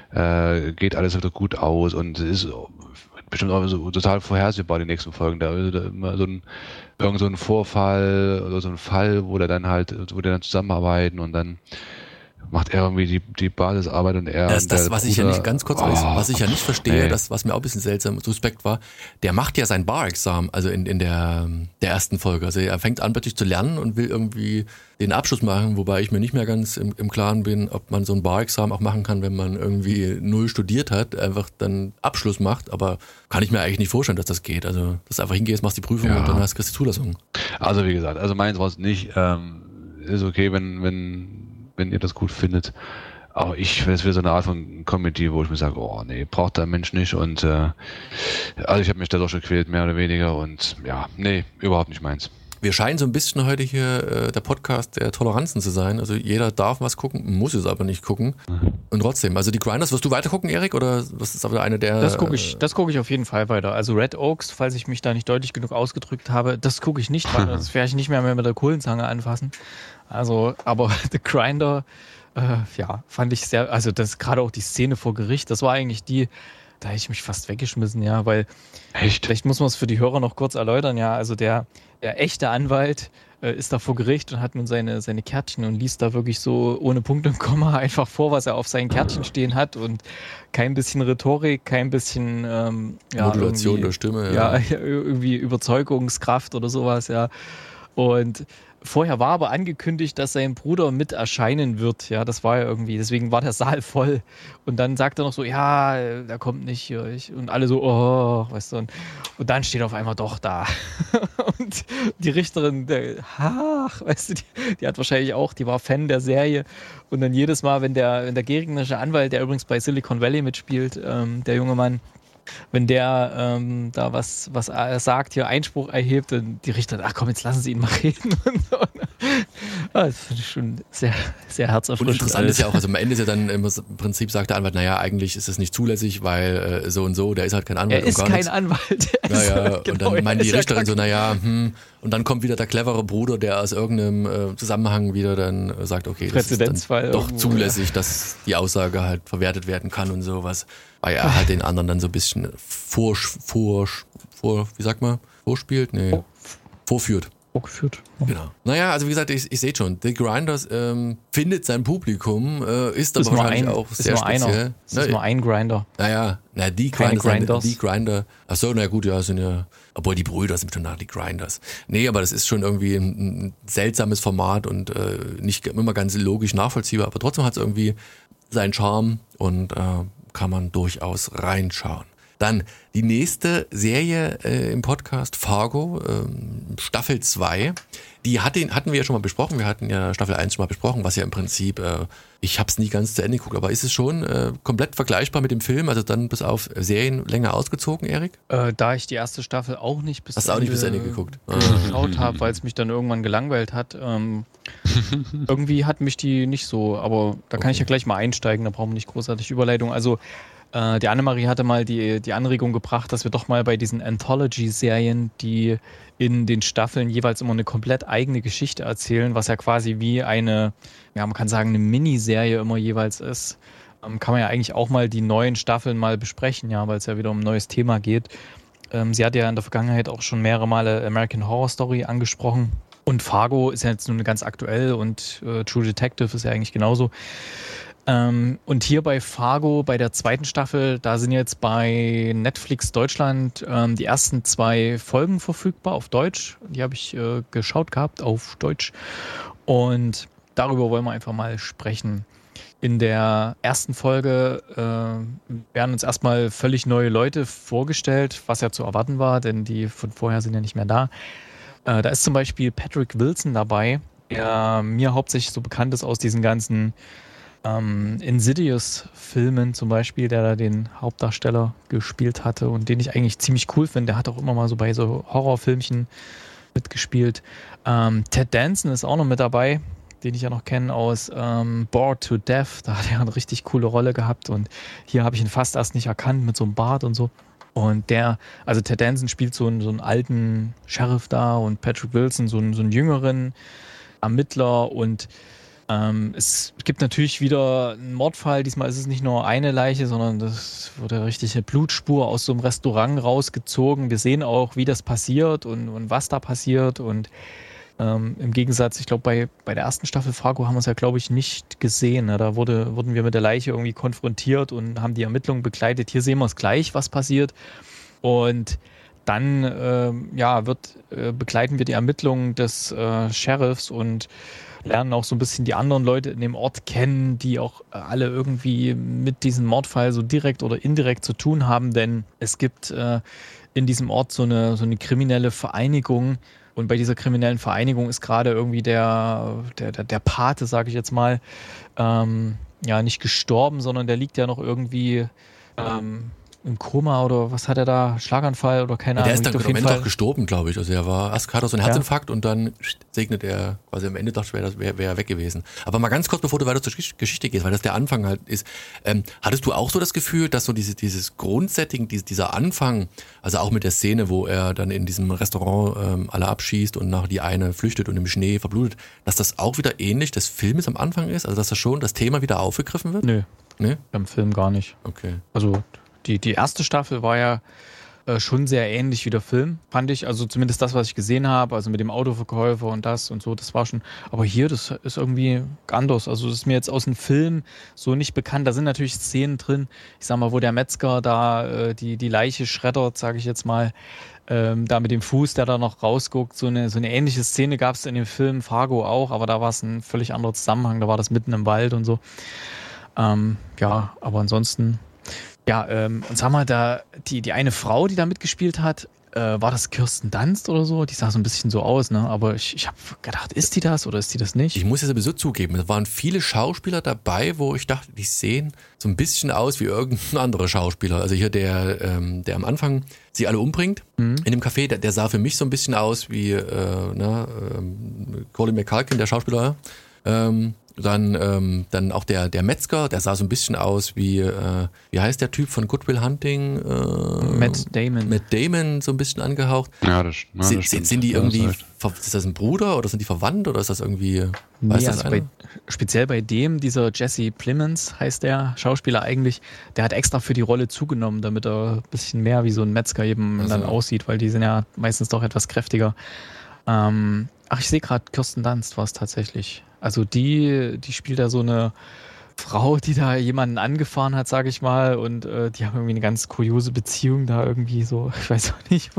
[SPEAKER 3] äh, geht alles wieder gut aus und es ist bestimmt auch so total vorhersehbar, die nächsten Folgen. Da ist da immer so ein irgend so ein Vorfall oder so ein Fall, wo der dann halt, wo die dann zusammenarbeiten und dann macht er irgendwie die, die Basisarbeit und er.
[SPEAKER 1] Das,
[SPEAKER 3] und
[SPEAKER 1] das
[SPEAKER 3] der
[SPEAKER 1] was ich ja
[SPEAKER 3] Bruder-
[SPEAKER 1] nicht ganz kurz,
[SPEAKER 3] Oh,
[SPEAKER 1] was ich ja nicht verstehe,
[SPEAKER 3] nee.
[SPEAKER 1] das, was mir auch ein bisschen seltsam suspekt war, der macht ja sein Bar-Examen, also in, in der, der ersten Folge. Also er fängt an, plötzlich zu lernen und will irgendwie den Abschluss machen, wobei ich mir nicht mehr ganz im, im Klaren bin, ob man so ein Bar-Examen auch machen kann, wenn man irgendwie null studiert hat, einfach dann Abschluss macht, aber kann ich mir eigentlich nicht vorstellen, dass das geht. Also, dass du einfach hingehst, machst die Prüfung
[SPEAKER 3] Ja.
[SPEAKER 1] und dann hast du die Zulassung.
[SPEAKER 3] Also wie gesagt, also meins war es nicht. Ähm, ist okay, wenn, wenn, wenn ihr das gut findet. Aber ich, es wäre so eine Art von Comedy, wo ich mir sage, oh nee, braucht der Mensch nicht. Und äh, also ich habe mich da doch schon gequält, mehr oder weniger. Und ja, nee, überhaupt nicht meins.
[SPEAKER 1] Wir scheinen so ein bisschen heute hier äh, der Podcast der Toleranzen zu sein. Also jeder darf was gucken, muss es aber nicht gucken. Und trotzdem, also die Grinders, wirst du weiter gucken, Erik? Oder was ist aber eine der...
[SPEAKER 2] Das gucke ich, das gucke ich auf jeden Fall weiter. Also Red Oaks, falls ich mich da nicht deutlich genug ausgedrückt habe, das gucke ich nicht weiter. Das werde ich nicht mehr, mehr mit der Kohlenzange anfassen. Also, aber The Grinder, äh, ja, fand ich sehr, also das gerade auch die Szene vor Gericht, das war eigentlich die, da hätte ich mich fast weggeschmissen, ja, weil
[SPEAKER 3] Echt?
[SPEAKER 2] vielleicht muss man es für die Hörer noch kurz erläutern, ja, also der, der echte Anwalt äh, ist da vor Gericht und hat nun seine, seine Kärtchen und liest da wirklich so ohne Punkt und Komma einfach vor, was er auf seinen Kärtchen stehen hat und kein bisschen Rhetorik, kein bisschen ähm, ja,
[SPEAKER 1] Modulation
[SPEAKER 2] irgendwie-
[SPEAKER 1] der Stimme.
[SPEAKER 2] ja, irgendwie Überzeugungskraft oder sowas, ja. Und vorher war aber angekündigt, dass sein Bruder mit erscheinen wird. Ja, das war ja irgendwie, deswegen war der Saal voll. Und dann sagt er noch so, ja, der kommt nicht hier. Ich, und alle so, oh, weißt du. Und, und dann steht er auf einmal doch da. Und die Richterin, der, ach, weißt du, die, die hat wahrscheinlich auch, die war Fan der Serie. Und dann jedes Mal, wenn der, wenn der gegnerische Anwalt, der übrigens bei Silicon Valley mitspielt, ähm, der junge Mann, wenn der ähm, da was, was er sagt, hier Einspruch erhebt, und die Richter, ach komm, jetzt lassen Sie ihn mal reden. Und so. Ah, das finde ich schon sehr, sehr
[SPEAKER 1] Und
[SPEAKER 2] herzerfrischend.
[SPEAKER 1] interessant ist ja auch, also am Ende ist ja dann im Prinzip sagt der Anwalt, naja, eigentlich ist es nicht zulässig, weil äh, so und so, der ist halt kein Anwalt.
[SPEAKER 2] Er ist
[SPEAKER 1] und gar
[SPEAKER 2] kein
[SPEAKER 1] nichts.
[SPEAKER 2] Anwalt. Er ist-
[SPEAKER 1] Naja,
[SPEAKER 2] genau,
[SPEAKER 1] und dann
[SPEAKER 2] er
[SPEAKER 1] meint die
[SPEAKER 2] ist ja
[SPEAKER 1] Richterin so,
[SPEAKER 2] gar-
[SPEAKER 1] naja, hm, und dann kommt wieder der clevere Bruder, der aus irgendeinem äh, Zusammenhang wieder dann äh, sagt, okay, das ist
[SPEAKER 2] Präzedenzfall
[SPEAKER 1] dann doch
[SPEAKER 2] irgendwo,
[SPEAKER 1] zulässig, dass die Aussage halt verwertet werden kann und sowas, weil er halt den anderen dann so ein bisschen vor, vor, vor wie sagt man, vorspielt? Nee, vorführt.
[SPEAKER 2] vorgeführt.
[SPEAKER 1] Genau. Naja, also wie gesagt, ich, ich sehe schon, The Grinders ähm, findet sein Publikum, äh, ist
[SPEAKER 2] Ist
[SPEAKER 1] aber
[SPEAKER 2] nur
[SPEAKER 1] wahrscheinlich
[SPEAKER 2] ein,
[SPEAKER 1] auch
[SPEAKER 2] ist
[SPEAKER 1] sehr
[SPEAKER 2] nur einer.
[SPEAKER 1] speziell.
[SPEAKER 2] Es ist nur ein Grinder.
[SPEAKER 1] Naja, na, die
[SPEAKER 2] Keine
[SPEAKER 1] Grinders, sind-
[SPEAKER 2] Grinders.
[SPEAKER 1] die Grinder, achso, na gut, ja, sind ja, obwohl die Brüder sind schon nach die Grinders. Nee, aber das ist schon irgendwie ein, ein seltsames Format und äh, nicht immer ganz logisch nachvollziehbar, aber trotzdem hat es irgendwie seinen Charme und äh, kann man durchaus reinschauen. Dann die nächste Serie äh, im Podcast, Fargo, ähm, Staffel zwei. Die hat den, hatten wir ja schon mal besprochen. Wir hatten ja Staffel eins schon mal besprochen, was ja im Prinzip, äh, ich habe es nie ganz zu Ende geguckt, aber ist es schon äh, komplett vergleichbar mit dem Film? Also dann bis auf Serienlänge ausgezogen, Erik?
[SPEAKER 2] Äh, da ich die erste Staffel auch nicht bis
[SPEAKER 1] Hast du auch nicht bis Ende geguckt?
[SPEAKER 2] geschaut habe, weil es mich dann irgendwann gelangweilt hat. Ähm, irgendwie hat mich die nicht so, aber da kann ich ja gleich mal einsteigen, da brauchen wir nicht großartig Überleitung. Also äh, die Annemarie hatte mal die, die Anregung gebracht, dass wir doch mal bei diesen Anthology-Serien, die in den Staffeln jeweils immer eine komplett eigene Geschichte erzählen, was ja quasi wie eine, ja man kann sagen, eine Miniserie immer jeweils ist, ähm, kann man ja eigentlich auch mal die neuen Staffeln mal besprechen, ja, weil es ja wieder um ein neues Thema geht. Ähm, sie hat ja in der Vergangenheit auch schon mehrere Male American Horror Story angesprochen. Und Fargo ist ja jetzt nun ganz aktuell und äh, True Detective ist ja eigentlich genauso. Ähm, und hier bei Fargo, bei der zweiten Staffel, da sind jetzt bei Netflix Deutschland ähm, die ersten zwei Folgen verfügbar auf Deutsch. Die habe ich äh, geschaut gehabt auf Deutsch. Und darüber wollen wir einfach mal sprechen. In der ersten Folge äh, werden uns erstmal völlig neue Leute vorgestellt, was ja zu erwarten war, denn die von vorher sind ja nicht mehr da. Äh, da ist zum Beispiel Patrick Wilson dabei, der mir hauptsächlich so bekannt ist aus diesen ganzen ähm, Insidious-Filmen zum Beispiel, der da den Hauptdarsteller gespielt hatte und den ich eigentlich ziemlich cool finde. Der hat auch immer mal so bei so Horrorfilmchen mitgespielt. Ähm, Ted Danson ist auch noch mit dabei, den ich ja noch kenne aus ähm, Bored to Death. Da hat er eine richtig coole Rolle gehabt und hier habe ich ihn fast erst nicht erkannt mit so einem Bart und so. Und der, also Ted Danson spielt so einen, so einen alten Sheriff da und Patrick Wilson so einen, so einen jüngeren Ermittler und ähm, es gibt natürlich wieder einen Mordfall. Diesmal ist es nicht nur eine Leiche, sondern das wurde eine richtige Blutspur aus so einem Restaurant rausgezogen. Wir sehen auch, wie das passiert und, und was da passiert und Ähm, im Gegensatz, ich glaube, bei, bei der ersten Staffel Fargo haben wir es ja, glaube ich, nicht gesehen. Ne? Da wurde, wurden wir mit der Leiche irgendwie konfrontiert und haben die Ermittlungen begleitet. Hier sehen wir es gleich, was passiert. Und dann ähm, ja, wird, äh, begleiten wir die Ermittlungen des äh, Sheriffs und lernen auch so ein bisschen die anderen Leute in dem Ort kennen, die auch äh, alle irgendwie mit diesem Mordfall so direkt oder indirekt zu tun haben. Denn es gibt äh, in diesem Ort so eine, so eine kriminelle Vereinigung. Und bei dieser kriminellen Vereinigung ist gerade irgendwie der, der, der, der Pate, sage ich jetzt mal, ähm, ja, nicht gestorben, sondern der liegt ja noch irgendwie ähm, im Koma oder was hat er da? Schlaganfall oder keine
[SPEAKER 1] ja, der
[SPEAKER 2] Ahnung.
[SPEAKER 1] Der ist dann am Ende auch gestorben, glaube ich. Also er war, erst hatte er so einen Herzinfarkt ja. und dann segnet er, quasi am Ende dachte ich, wäre wär, wär weg gewesen. Aber mal ganz kurz, bevor du weiter zur Geschichte gehst, weil das der Anfang halt ist. Ähm, hattest du auch so das Gefühl, dass so diese, dieses Grundsetting, diese, dieser Anfang, also auch mit der Szene, wo er dann in diesem Restaurant ähm, alle abschießt und nachher die eine flüchtet und im Schnee verblutet, dass das auch wieder ähnlich des Filmes am Anfang ist? Also dass das schon das Thema wieder aufgegriffen wird?
[SPEAKER 2] Nö.
[SPEAKER 1] Nee?
[SPEAKER 2] Im Film gar nicht.
[SPEAKER 1] Okay.
[SPEAKER 2] Also Die, die erste Staffel war ja äh, schon sehr ähnlich wie der Film, fand ich. Also zumindest das, was ich gesehen habe, also mit dem Autoverkäufer und das und so, das war schon. Aber hier, das ist irgendwie anders. Also das ist mir jetzt aus dem Film so nicht bekannt. Da sind natürlich Szenen drin, ich sag mal, wo der Metzger da äh, die, die Leiche schreddert, sage ich jetzt mal. Ähm, da mit dem Fuß, der da noch rausguckt. So eine, so eine ähnliche Szene gab es in dem Film Fargo auch, aber da war es ein völlig anderer Zusammenhang. Da war das mitten im Wald und so. Ähm, ja, aber ansonsten... Ja, ähm, und sag mal, da, die, die eine Frau, die da mitgespielt hat, äh, war das Kirsten Dunst oder so? Die sah so ein bisschen so aus, ne? Aber ich, ich habe gedacht, ist die das oder ist die das nicht?
[SPEAKER 1] Ich muss ja sowieso zugeben, es waren viele Schauspieler dabei, wo ich dachte, die sehen so ein bisschen aus wie irgendein anderer Schauspieler. Also hier der, ähm, der am Anfang sie alle umbringt mhm. in dem Café, der, der sah für mich so ein bisschen aus wie äh, na, ähm, Colin McCulkin, der Schauspieler. Ähm, Dann, ähm, dann auch der, der Metzger, der sah so ein bisschen aus wie, äh, wie heißt der Typ von Good Will Hunting? Äh,
[SPEAKER 2] Matt Damon.
[SPEAKER 1] Matt Damon, so ein bisschen angehaucht.
[SPEAKER 3] Ja, das, ja,
[SPEAKER 1] sind,
[SPEAKER 3] das stimmt.
[SPEAKER 1] Sind die irgendwie,
[SPEAKER 3] ja,
[SPEAKER 1] das ist das ein Bruder oder sind die verwandt oder ist das irgendwie,
[SPEAKER 2] nee,
[SPEAKER 1] weiß das
[SPEAKER 2] also bei, speziell bei dem, dieser Jesse Plemons heißt der Schauspieler eigentlich, der hat extra für die Rolle zugenommen, damit er ein bisschen mehr wie so ein Metzger eben also. dann aussieht, weil die sind ja meistens doch etwas kräftiger. Ähm, ach, ich sehe gerade, Kirsten Dunst war es tatsächlich. Also die, die spielt da so eine Frau, die da jemanden angefahren hat, sage ich mal, und äh, die haben irgendwie eine ganz kuriose Beziehung da irgendwie so, ich weiß auch nicht.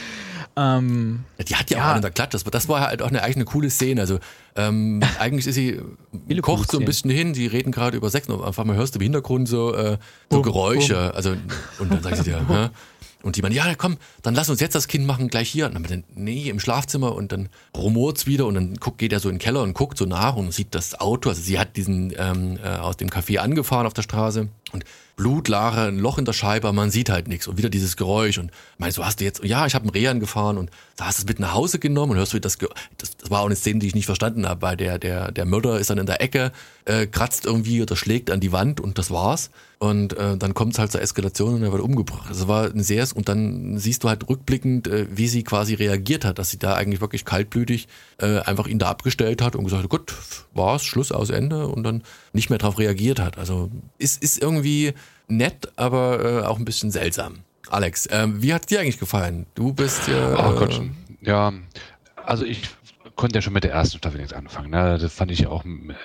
[SPEAKER 2] ähm,
[SPEAKER 1] die hat ja, ja auch einen in der Klatsche, das, das war halt auch eine eigene coole Szene, also ähm, eigentlich ist sie, kocht so ein bisschen hin, die reden gerade über Sex und auf einmal hörst du im Hintergrund so, äh, so um, Geräusche, um. also und dann sagt sie dir, hä? Und die meinen, ja komm, dann lass uns jetzt das Kind machen, gleich hier. Und dann dann, nee, im Schlafzimmer und dann rumort's wieder und dann guckt, geht er so in den Keller und guckt so nach und sieht das Auto. Also sie hat diesen ähm, äh, aus dem Café angefahren auf der Straße und Blutlache, ein Loch in der Scheibe, man sieht halt nichts und wieder dieses Geräusch und meinst du, hast du jetzt, ja, ich habe einen Rehan gefahren und da hast du es mit nach Hause genommen und hörst du das, das, das war auch eine Szene, die ich nicht verstanden habe, weil der, der, der Mörder ist dann in der Ecke, äh, kratzt irgendwie oder schlägt an die Wand und das war's und äh, dann kommt es halt zur Eskalation und er wird umgebracht. Das war ein sehr, und dann siehst du halt rückblickend, äh, wie sie quasi reagiert hat, dass sie da eigentlich wirklich kaltblütig äh, einfach ihn da abgestellt hat und gesagt hat, gut, war's, Schluss, aus, Ende und dann nicht mehr drauf reagiert hat. Also ist, ist irgendwie nett, aber äh, auch ein bisschen seltsam. Alex, ähm, wie hat dir eigentlich gefallen? Du bist ja...
[SPEAKER 3] Oh Gott, ja, also ich konnte ja schon mit der ersten Staffel nichts anfangen. Ne? Das fand ich auch,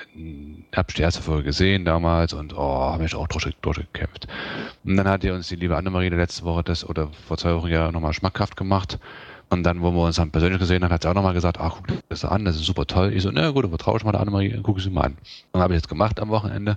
[SPEAKER 3] hab die erste Folge gesehen damals und oh, habe mich auch durch, durchgekämpft. Und dann hat ja uns die liebe Annemarie letzte Woche das, oder vor zwei Wochen ja nochmal schmackhaft gemacht. Und dann, wo wir uns dann persönlich gesehen haben, hat sie auch nochmal gesagt, ach, guck dir das an, das ist super toll. Ich so, na gut, dann vertraue ich mal der Annemarie, dann gucke ich sie mal an. Dann habe ich jetzt gemacht am Wochenende.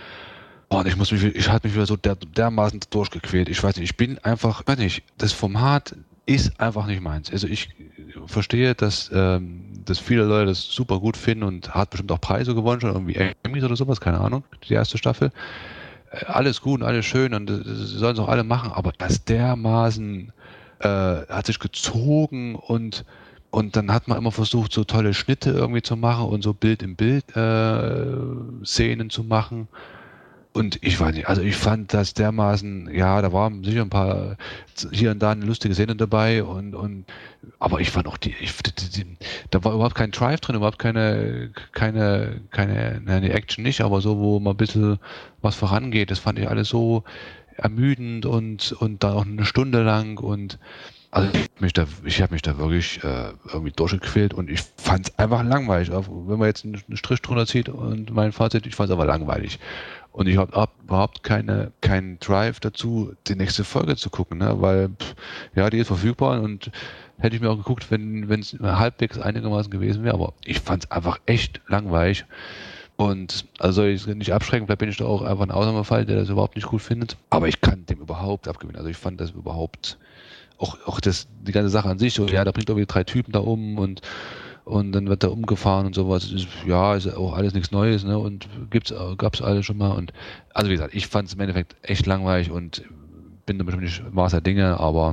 [SPEAKER 3] Und ich muss mich, ich hatte mich wieder so der, dermaßen durchgequält. Ich weiß nicht, ich bin einfach, ich weiß nicht, das Format ist einfach nicht meins. Also ich verstehe, dass, ähm, dass viele Leute das super gut finden und hat bestimmt auch Preise gewonnen, schon irgendwie Emmys oder sowas, keine Ahnung, die erste Staffel. Äh, alles gut und alles schön und das sollen es auch alle machen, aber das dermaßen äh, hat sich gezogen und und dann hat man immer versucht, so tolle Schnitte irgendwie zu machen und so Bild in Bild äh, Szenen zu machen. Und ich weiß nicht, also ich fand das dermaßen, ja, da waren sicher ein paar hier und da eine lustige Szene dabei und, und aber ich fand auch die, ich, die, die da war überhaupt kein Drive drin, überhaupt keine, keine, keine, eine Action nicht, aber so, wo mal ein bisschen was vorangeht, das fand ich alles so ermüdend und, und dann auch eine Stunde lang und Also ich habe mich da, ich habe mich da wirklich äh, irgendwie durchgequält und ich fand es einfach langweilig. Auch wenn man jetzt einen Strich drunter zieht und mein Fazit, ich fand es aber langweilig. Und ich habe hab überhaupt keine, keinen Drive dazu, die nächste Folge zu gucken, ne? Weil, pff, ja, die ist verfügbar und hätte ich mir auch geguckt, wenn es halbwegs einigermaßen gewesen wäre, aber ich fand es einfach echt langweilig. Und also soll ich nicht abschrecken, vielleicht bin ich da auch einfach ein Ausnahmefall, der das überhaupt nicht gut findet. Aber ich kann dem überhaupt abgewinnen. Also ich fand das überhaupt, auch, auch das, die ganze Sache an sich, so, ja, da bringt irgendwie drei Typen da um und und dann wird da umgefahren und sowas. Ist, ja, ist auch alles nichts Neues, ne? Und gibt's, gab's alles schon mal. Und also wie gesagt, ich fand es im Endeffekt echt langweilig und bin da bestimmt nicht Maß der Dinge, aber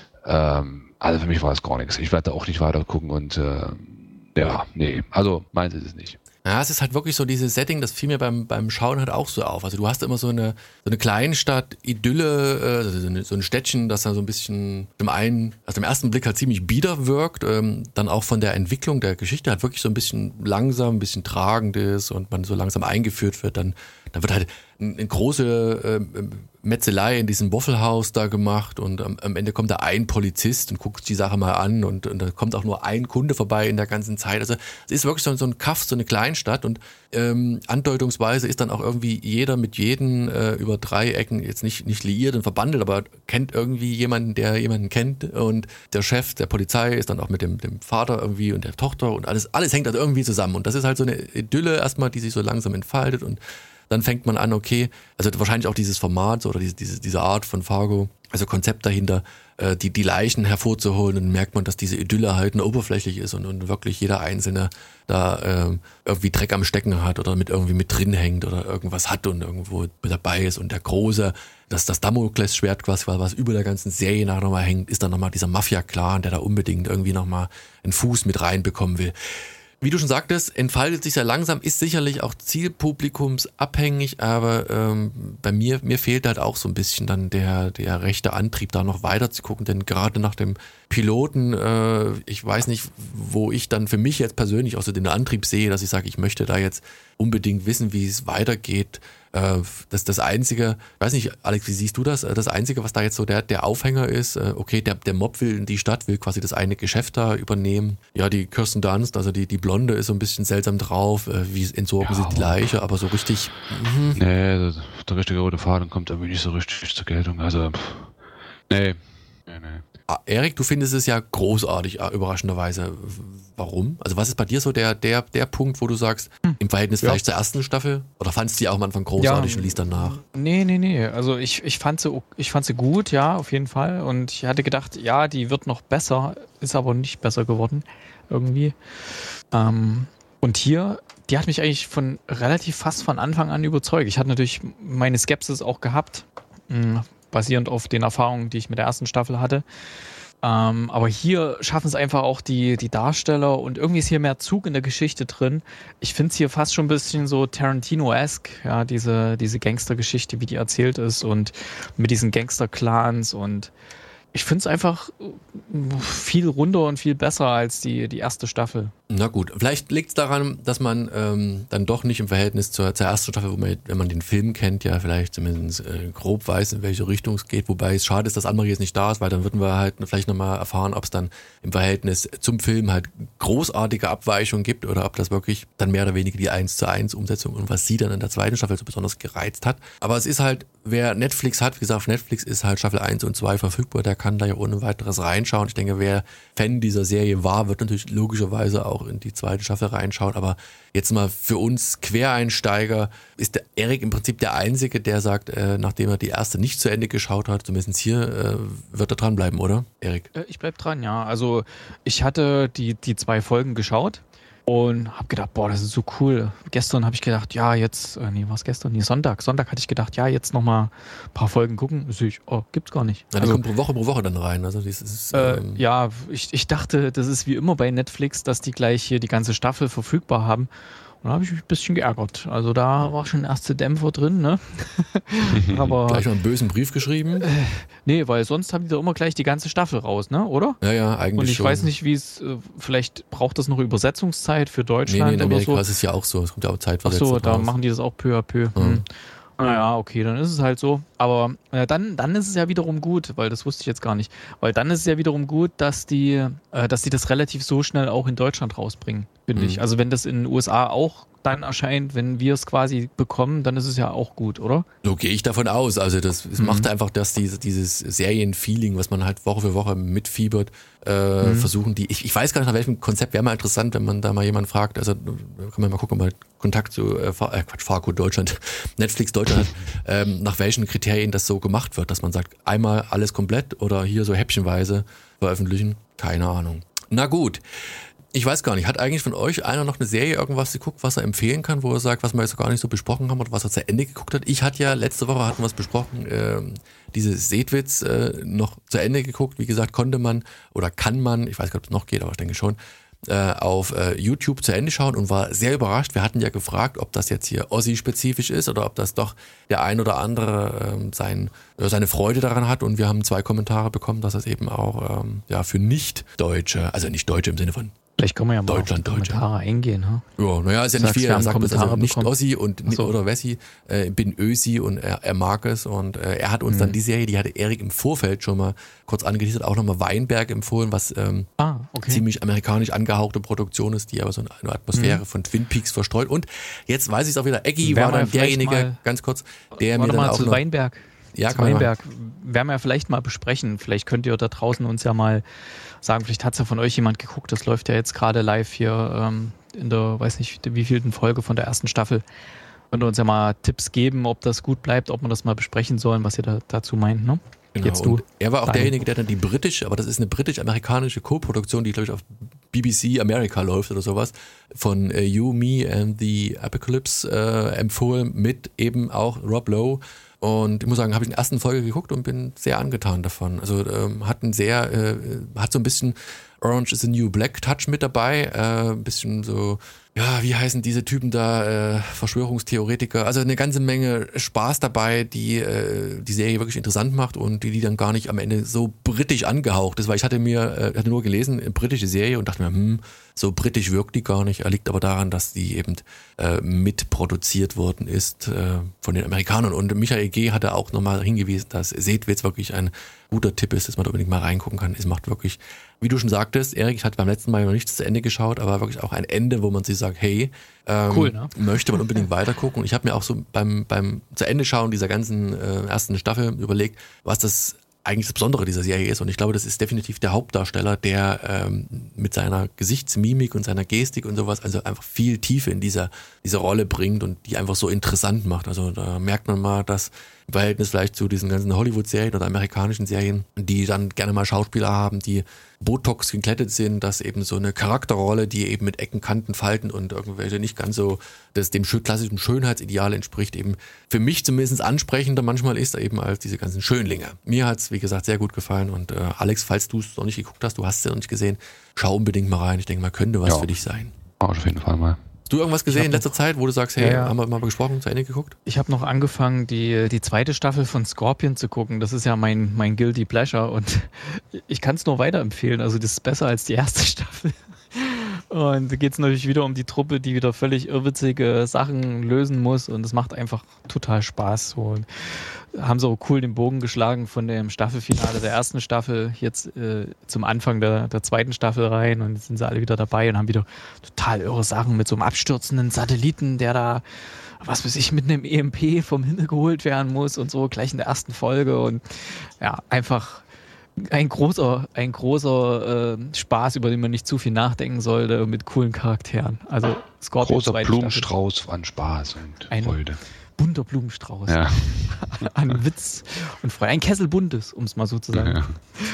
[SPEAKER 3] ähm, also für mich war es gar nichts. Ich werde da auch nicht weiter gucken und äh, ja, nee, also meins ist es nicht.
[SPEAKER 1] Ja, es ist halt wirklich so dieses Setting, das fiel mir beim, beim Schauen halt auch so auf. Also du hast immer so eine, so eine Kleinstadt-Idylle, äh, also so, eine, so ein Städtchen, das dann so ein bisschen dem einen, also im ersten Blick halt ziemlich bieder wirkt, ähm, dann auch von der Entwicklung der Geschichte halt wirklich so ein bisschen langsam, ein bisschen tragend ist und man so langsam eingeführt wird, dann, dann wird halt eine, eine große äh, Metzelei in diesem Waffle House da gemacht und am, am Ende kommt da ein Polizist und guckt die Sache mal an und, und da kommt auch nur ein Kunde vorbei in der ganzen Zeit. Also es ist wirklich so, so ein Kaff, so eine Kleinstadt und ähm, andeutungsweise ist dann auch irgendwie jeder mit jedem äh, über drei Ecken jetzt nicht, nicht liiert und verbandelt, aber kennt irgendwie jemanden, der jemanden kennt und der Chef der Polizei ist dann auch mit dem, dem Vater irgendwie und der Tochter und alles, alles hängt halt irgendwie zusammen und das ist halt so eine Idylle erstmal, die sich so langsam entfaltet und dann fängt man an, okay, also wahrscheinlich auch dieses Format oder diese, diese, diese Art von Fargo, also Konzept dahinter, äh, die, die Leichen hervorzuholen und dann merkt man, dass diese Idylle halt nur oberflächlich ist und, und wirklich jeder Einzelne da äh, irgendwie Dreck am Stecken hat oder mit irgendwie mit drin hängt oder irgendwas hat und irgendwo mit dabei ist und der große, dass das Damoklesschwert quasi, was über der ganzen Serie nachher nochmal hängt, ist dann nochmal dieser Mafia-Clan, der da unbedingt irgendwie nochmal einen Fuß mit reinbekommen will. Wie du schon sagtest, entfaltet sich sehr langsam, ist sicherlich auch zielpublikumsabhängig, aber ähm, bei mir mir fehlt halt auch so ein bisschen dann der der rechte Antrieb, da noch weiter zu gucken, denn gerade nach dem Piloten, äh, ich weiß nicht, wo ich dann für mich jetzt persönlich auch so den Antrieb sehe, dass ich sage, ich möchte da jetzt unbedingt wissen, wie es weitergeht. Äh, das das Einzige, ich weiß nicht, Alex, wie siehst du das? Das Einzige, was da jetzt so der der Aufhänger ist, äh, okay, der der Mob will in die Stadt, will quasi das eine Geschäft da übernehmen. Ja, die Kirsten Dunst, also die die Blonde ist so ein bisschen seltsam drauf, äh, wie entsorgen ja, sie die Leiche, aber so richtig...
[SPEAKER 3] Mh. Nee, der richtige rote Faden kommt irgendwie nicht so richtig zur Geltung, also pff, nee, nee, nee.
[SPEAKER 1] Erik, du findest es ja großartig, überraschenderweise. Warum? Also was ist bei dir so der der der Punkt, wo du sagst, im Verhältnis ja. vielleicht zur ersten Staffel? Oder fandst du die auch am Anfang großartig ja, und liest dann nach?
[SPEAKER 2] Nee, nee, nee. Also ich, ich, fand sie, ich fand sie gut, ja, auf jeden Fall. Und ich hatte gedacht, ja, die wird noch besser, ist aber nicht besser geworden irgendwie. Ähm, und hier, die hat mich eigentlich von relativ fast von Anfang an überzeugt. Ich hatte natürlich meine Skepsis auch gehabt, mh, basierend auf den Erfahrungen, die ich mit der ersten Staffel hatte. Ähm, aber hier schaffen es einfach auch die, die Darsteller und irgendwie ist hier mehr Zug in der Geschichte drin. Ich finde es hier fast schon ein bisschen so Tarantino-esque, ja, diese, diese Gangstergeschichte, wie die erzählt ist und mit diesen Gangster-Clans und ich finde es einfach viel runder und viel besser als die, die erste Staffel.
[SPEAKER 1] Na gut, vielleicht liegt es daran, dass man ähm, dann doch nicht im Verhältnis zur, zur ersten Staffel, wo man, wenn man den Film kennt, ja vielleicht zumindest äh, grob weiß, in welche Richtung es geht. Wobei es schade ist, dass Anne-Marie jetzt nicht da ist, weil dann würden wir halt vielleicht nochmal erfahren, ob es dann im Verhältnis zum Film halt großartige Abweichungen gibt oder ob das wirklich dann mehr oder weniger die eins zu eins Umsetzung und was sie dann in der zweiten Staffel so besonders gereizt hat. Aber es ist halt, wer Netflix hat, wie gesagt, auf Netflix ist halt Staffel eins und zwei verfügbar, der kann da ja ohne weiteres reinschauen. Ich denke, wer Fan dieser Serie war, wird natürlich logischerweise auch in die zweite Staffel reinschauen. Aber jetzt mal für uns Quereinsteiger ist der Erik im Prinzip der Einzige, der sagt, äh, nachdem er die erste nicht zu Ende geschaut hat, zumindest hier, äh, wird er dranbleiben, oder, Erik?
[SPEAKER 2] Äh, ich bleib dran, ja. Also ich hatte die, die zwei Folgen geschaut und habe gedacht, boah, das ist so cool. Gestern habe ich gedacht, ja, jetzt, äh, nee, was gestern? Nee, Sonntag. Sonntag hatte ich gedacht, ja, jetzt nochmal ein paar Folgen gucken. So ich, oh, gibt's gar nicht.
[SPEAKER 1] Ja, die also, kommt pro Woche pro Woche dann rein. Also das ist,
[SPEAKER 2] ähm, äh, ja, ich, ich dachte, das ist wie immer bei Netflix, dass die gleich hier die ganze Staffel verfügbar haben. Und da habe ich mich ein bisschen geärgert. Also da war schon erste Dämpfer drin, ne? Aber
[SPEAKER 1] gleich mal einen bösen Brief geschrieben?
[SPEAKER 2] Äh, nee, weil sonst haben die doch immer gleich die ganze Staffel raus, ne? Oder?
[SPEAKER 1] Ja, ja, eigentlich schon.
[SPEAKER 2] Und ich
[SPEAKER 1] schon.
[SPEAKER 2] weiß nicht, wie es, äh, vielleicht braucht das noch Übersetzungszeit für Deutschland.
[SPEAKER 1] Nee, nee, in Amerika
[SPEAKER 2] oder so.
[SPEAKER 1] ist es ja auch so. Es kommt ja auch Zeit.
[SPEAKER 2] Ach so, da raus. Machen die das auch peu à peu. Mhm. Naja, okay, dann ist es halt so. Aber äh, dann, dann ist es ja wiederum gut, weil das wusste ich jetzt gar nicht. Weil dann ist es ja wiederum gut, dass die, äh, dass die das relativ so schnell auch in Deutschland rausbringen, finde
[SPEAKER 1] Mhm.
[SPEAKER 2] ich. Also wenn das in den U S A auch dann erscheint, wenn wir es quasi bekommen, dann ist es ja auch gut, oder?
[SPEAKER 1] So gehe ich davon aus. Also das es
[SPEAKER 2] Mhm.
[SPEAKER 1] macht einfach, dass diese, dieses Serienfeeling, was man halt Woche für Woche mitfiebert, äh,
[SPEAKER 2] Mhm.
[SPEAKER 1] versuchen die, ich, ich weiß gar nicht, nach welchem Konzept, wäre mal interessant, wenn man da mal jemanden fragt, also da kann man mal gucken, ob man Kontakt zu äh, Fa- äh, Quatsch, Farco Deutschland, Netflix Deutschland hat, ähm, nach welchen Kriterien das so gemacht wird, dass man sagt, einmal alles komplett oder hier so häppchenweise veröffentlichen, keine Ahnung. Na gut. Ich weiß gar nicht, hat eigentlich von euch einer noch eine Serie irgendwas geguckt, was er empfehlen kann, wo er sagt, was wir jetzt gar nicht so besprochen haben oder was er zu Ende geguckt hat? Ich hatte ja, letzte Woche hatten wir es besprochen, ähm, diese Seedwitz äh, noch zu Ende geguckt. Wie gesagt, konnte man oder kann man, ich weiß gar nicht, ob es noch geht, aber ich denke schon, äh, auf äh, YouTube zu Ende schauen und war sehr überrascht. Wir hatten ja gefragt, ob das jetzt hier Ossi-spezifisch ist oder ob das doch der ein oder andere ähm, sein, äh, seine Freude daran hat. Und wir haben zwei Kommentare bekommen, dass es eben auch ähm, ja für Nicht-Deutsche, also nicht Deutsche im Sinne von
[SPEAKER 2] Vielleicht können wir ja mal
[SPEAKER 1] Deutschland,
[SPEAKER 2] auf die
[SPEAKER 1] Deutsche.
[SPEAKER 2] Kommentare eingehen. Ha?
[SPEAKER 1] Ja, naja, ist ja
[SPEAKER 2] Du
[SPEAKER 1] nicht
[SPEAKER 2] sagst,
[SPEAKER 1] viel.
[SPEAKER 2] wir
[SPEAKER 1] Er
[SPEAKER 2] haben
[SPEAKER 1] sagt bloß, also
[SPEAKER 2] Kommentare
[SPEAKER 1] nicht
[SPEAKER 2] bekommen.
[SPEAKER 1] Ossi und
[SPEAKER 2] Ach so.
[SPEAKER 1] oder Wessi, äh, bin Ösi und er, er mag es. Und äh, er hat uns
[SPEAKER 2] Mhm.
[SPEAKER 1] dann die Serie, die hatte Erik im Vorfeld schon mal kurz angeteasert, auch nochmal Weinberg empfohlen, was ähm,
[SPEAKER 2] Ah, okay.
[SPEAKER 1] ziemlich amerikanisch angehauchte Produktion ist, die aber so eine Atmosphäre
[SPEAKER 2] Mhm.
[SPEAKER 1] von Twin Peaks verstreut. Und jetzt weiß ich es auch wieder, Eggy
[SPEAKER 2] Werden
[SPEAKER 1] war
[SPEAKER 2] wir
[SPEAKER 1] dann
[SPEAKER 2] vielleicht
[SPEAKER 1] derjenige,
[SPEAKER 2] mal-
[SPEAKER 1] ganz kurz, der mir
[SPEAKER 2] Warte
[SPEAKER 1] dann
[SPEAKER 2] mal
[SPEAKER 1] auch
[SPEAKER 2] zu
[SPEAKER 1] noch...
[SPEAKER 2] Weinberg.
[SPEAKER 1] Ja,
[SPEAKER 2] zu
[SPEAKER 1] kann man
[SPEAKER 2] Weinberg werden wir ja vielleicht mal besprechen. Vielleicht könnt ihr da draußen uns ja mal sagen, vielleicht hat es ja von euch jemand geguckt. Das läuft ja jetzt gerade live hier ähm, in der, weiß nicht, wie vielten Folge von der ersten Staffel. Könnt ihr uns ja mal Tipps geben, ob das gut bleibt, ob wir das mal besprechen sollen, was ihr da, dazu meint, ne?
[SPEAKER 1] Genau,
[SPEAKER 2] Jetzt du.
[SPEAKER 1] und er war auch
[SPEAKER 2] Daniel.
[SPEAKER 1] derjenige, der dann die britisch, aber das ist eine britisch-amerikanische Co-Produktion, die glaube ich auf B B C America läuft oder sowas, von äh, You, Me and the Apocalypse äh, empfohlen, mit eben auch Rob Lowe. Und ich muss sagen, habe ich in der ersten Folge geguckt und bin sehr angetan davon. Also ähm, hat ein sehr, äh, hat so ein bisschen Orange is the New Black Touch mit dabei, äh, ein bisschen so, ja, wie heißen diese Typen da, äh, Verschwörungstheoretiker, also eine ganze Menge Spaß dabei, die äh, die Serie wirklich interessant macht und die, die dann gar nicht am Ende so britisch angehaucht ist, weil ich hatte mir, äh, hatte nur gelesen, eine britische Serie und dachte mir, hm, so britisch wirkt die gar nicht, liegt aber daran, dass die eben äh, mitproduziert worden ist äh, von den Amerikanern. Und Michael G. hatte auch nochmal hingewiesen, dass Seedwitz wirklich ein guter Tipp ist, dass man da unbedingt mal reingucken kann. Es macht wirklich, wie du schon sagtest, Erik, ich hatte beim letzten Mal noch nichts zu Ende geschaut, aber wirklich auch ein Ende, wo man sich sagt, hey, ähm,
[SPEAKER 2] Cool, ne?
[SPEAKER 1] möchte man unbedingt weitergucken. Und ich habe mir auch so beim beim zu Ende schauen dieser ganzen äh, ersten Staffel überlegt, was das eigentlich das Besondere dieser Serie ist. Und ich glaube, das ist definitiv der Hauptdarsteller, der ähm, mit seiner Gesichtsmimik und seiner Gestik und sowas also einfach viel Tiefe in dieser, diese Rolle bringt und die einfach so interessant macht. Also da merkt man mal, dass im Verhältnis vielleicht zu diesen ganzen Hollywood-Serien oder amerikanischen Serien, die dann gerne mal Schauspieler haben, die Botox geklettet sind, dass eben so eine Charakterrolle, die eben mit Ecken, Kanten, Falten und irgendwelche nicht ganz so das dem schön, klassischen Schönheitsideal entspricht, eben für mich zumindest ansprechender manchmal ist, eben als diese ganzen Schönlinge. Mir hat's wie gesagt, sehr gut gefallen und äh, Alex, falls du es noch nicht geguckt hast, du hast es ja noch nicht gesehen, schau unbedingt mal rein. Ich denke mal, könnte was
[SPEAKER 3] Ja.
[SPEAKER 1] für dich sein.
[SPEAKER 3] Auch auf jeden Fall mal.
[SPEAKER 1] Hast du irgendwas gesehen in
[SPEAKER 2] hab
[SPEAKER 1] letzter Zeit, wo du sagst, hey,
[SPEAKER 2] Ja, ja.
[SPEAKER 1] haben wir mal gesprochen, zu Ende geguckt?
[SPEAKER 2] Ich habe noch angefangen, die, die zweite Staffel von Scorpion zu gucken. Das ist ja mein, mein Guilty Pleasure und ich kann es nur weiterempfehlen. Also das ist besser als die erste Staffel. Und da geht es natürlich wieder um die Truppe, die wieder völlig irrwitzige Sachen lösen muss und es macht einfach total Spaß. So. Und haben so cool den Bogen geschlagen von dem Staffelfinale der ersten Staffel jetzt äh, zum Anfang der, der zweiten Staffel rein und jetzt sind sie alle wieder dabei und haben wieder total irre Sachen mit so einem abstürzenden Satelliten, der da, was weiß ich, mit einem E M P vom Himmel geholt werden muss und so, gleich in der ersten Folge und ja, einfach ein großer, ein großer äh, Spaß, über den man nicht zu viel nachdenken sollte, mit coolen Charakteren. Also Scorpion
[SPEAKER 3] Großer
[SPEAKER 2] zweite
[SPEAKER 3] Blumenstrauß an Spaß und
[SPEAKER 2] Ein-
[SPEAKER 3] Freude.
[SPEAKER 2] Staffel. Bunter Blumenstrauß
[SPEAKER 3] Ja.
[SPEAKER 2] an Witz und Freude. Ein Kessel buntes, um es mal so zu sagen.
[SPEAKER 3] Ja.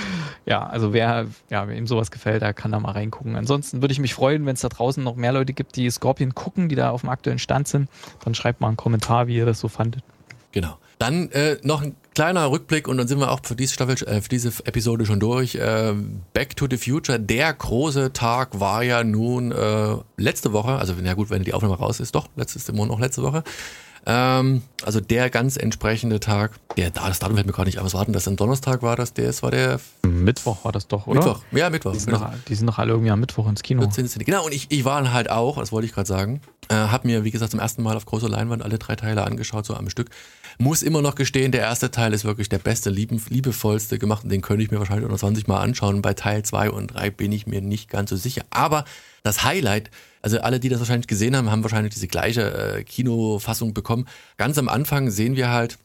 [SPEAKER 2] Ja, also wer, ja, wer ihm sowas gefällt, der kann da mal reingucken. Ansonsten würde ich mich freuen, wenn es da draußen noch mehr Leute gibt, die Scorpion gucken, die da auf dem aktuellen Stand sind. Dann schreibt mal einen Kommentar, wie ihr das so fandet.
[SPEAKER 1] Genau. Dann äh, noch ein kleiner Rückblick und dann sind wir auch für diese Staffel, äh, für diese Episode schon durch. Äh, Back to the Future, der große Tag war ja nun äh, letzte Woche, also ja gut, wenn die Aufnahme raus ist, doch, letztes Monat noch letzte Woche. Ähm, also der ganz entsprechende Tag, der, das Datum fällt mir gerade nicht ein, was war denn das? Ein Donnerstag war das? Der, das war der
[SPEAKER 2] Mittwoch war das doch, oder?
[SPEAKER 1] Mittwoch, ja, Mittwoch.
[SPEAKER 2] Die sind, doch, die sind doch alle irgendwie am Mittwoch ins Kino.
[SPEAKER 1] Genau, und ich, ich war halt auch, das wollte ich gerade sagen, äh, habe mir, wie gesagt, zum ersten Mal auf großer Leinwand alle drei Teile angeschaut, so am Stück. Muss immer noch gestehen, der erste Teil ist wirklich der beste, lieben, liebevollste gemacht und den könnte ich mir wahrscheinlich noch zwanzig Mal anschauen. Bei Teil zwei und drei bin ich mir nicht ganz so sicher. Aber das Highlight, also alle, die das wahrscheinlich gesehen haben, haben wahrscheinlich diese gleiche äh, Kinofassung bekommen. Ganz am Anfang sehen wir halt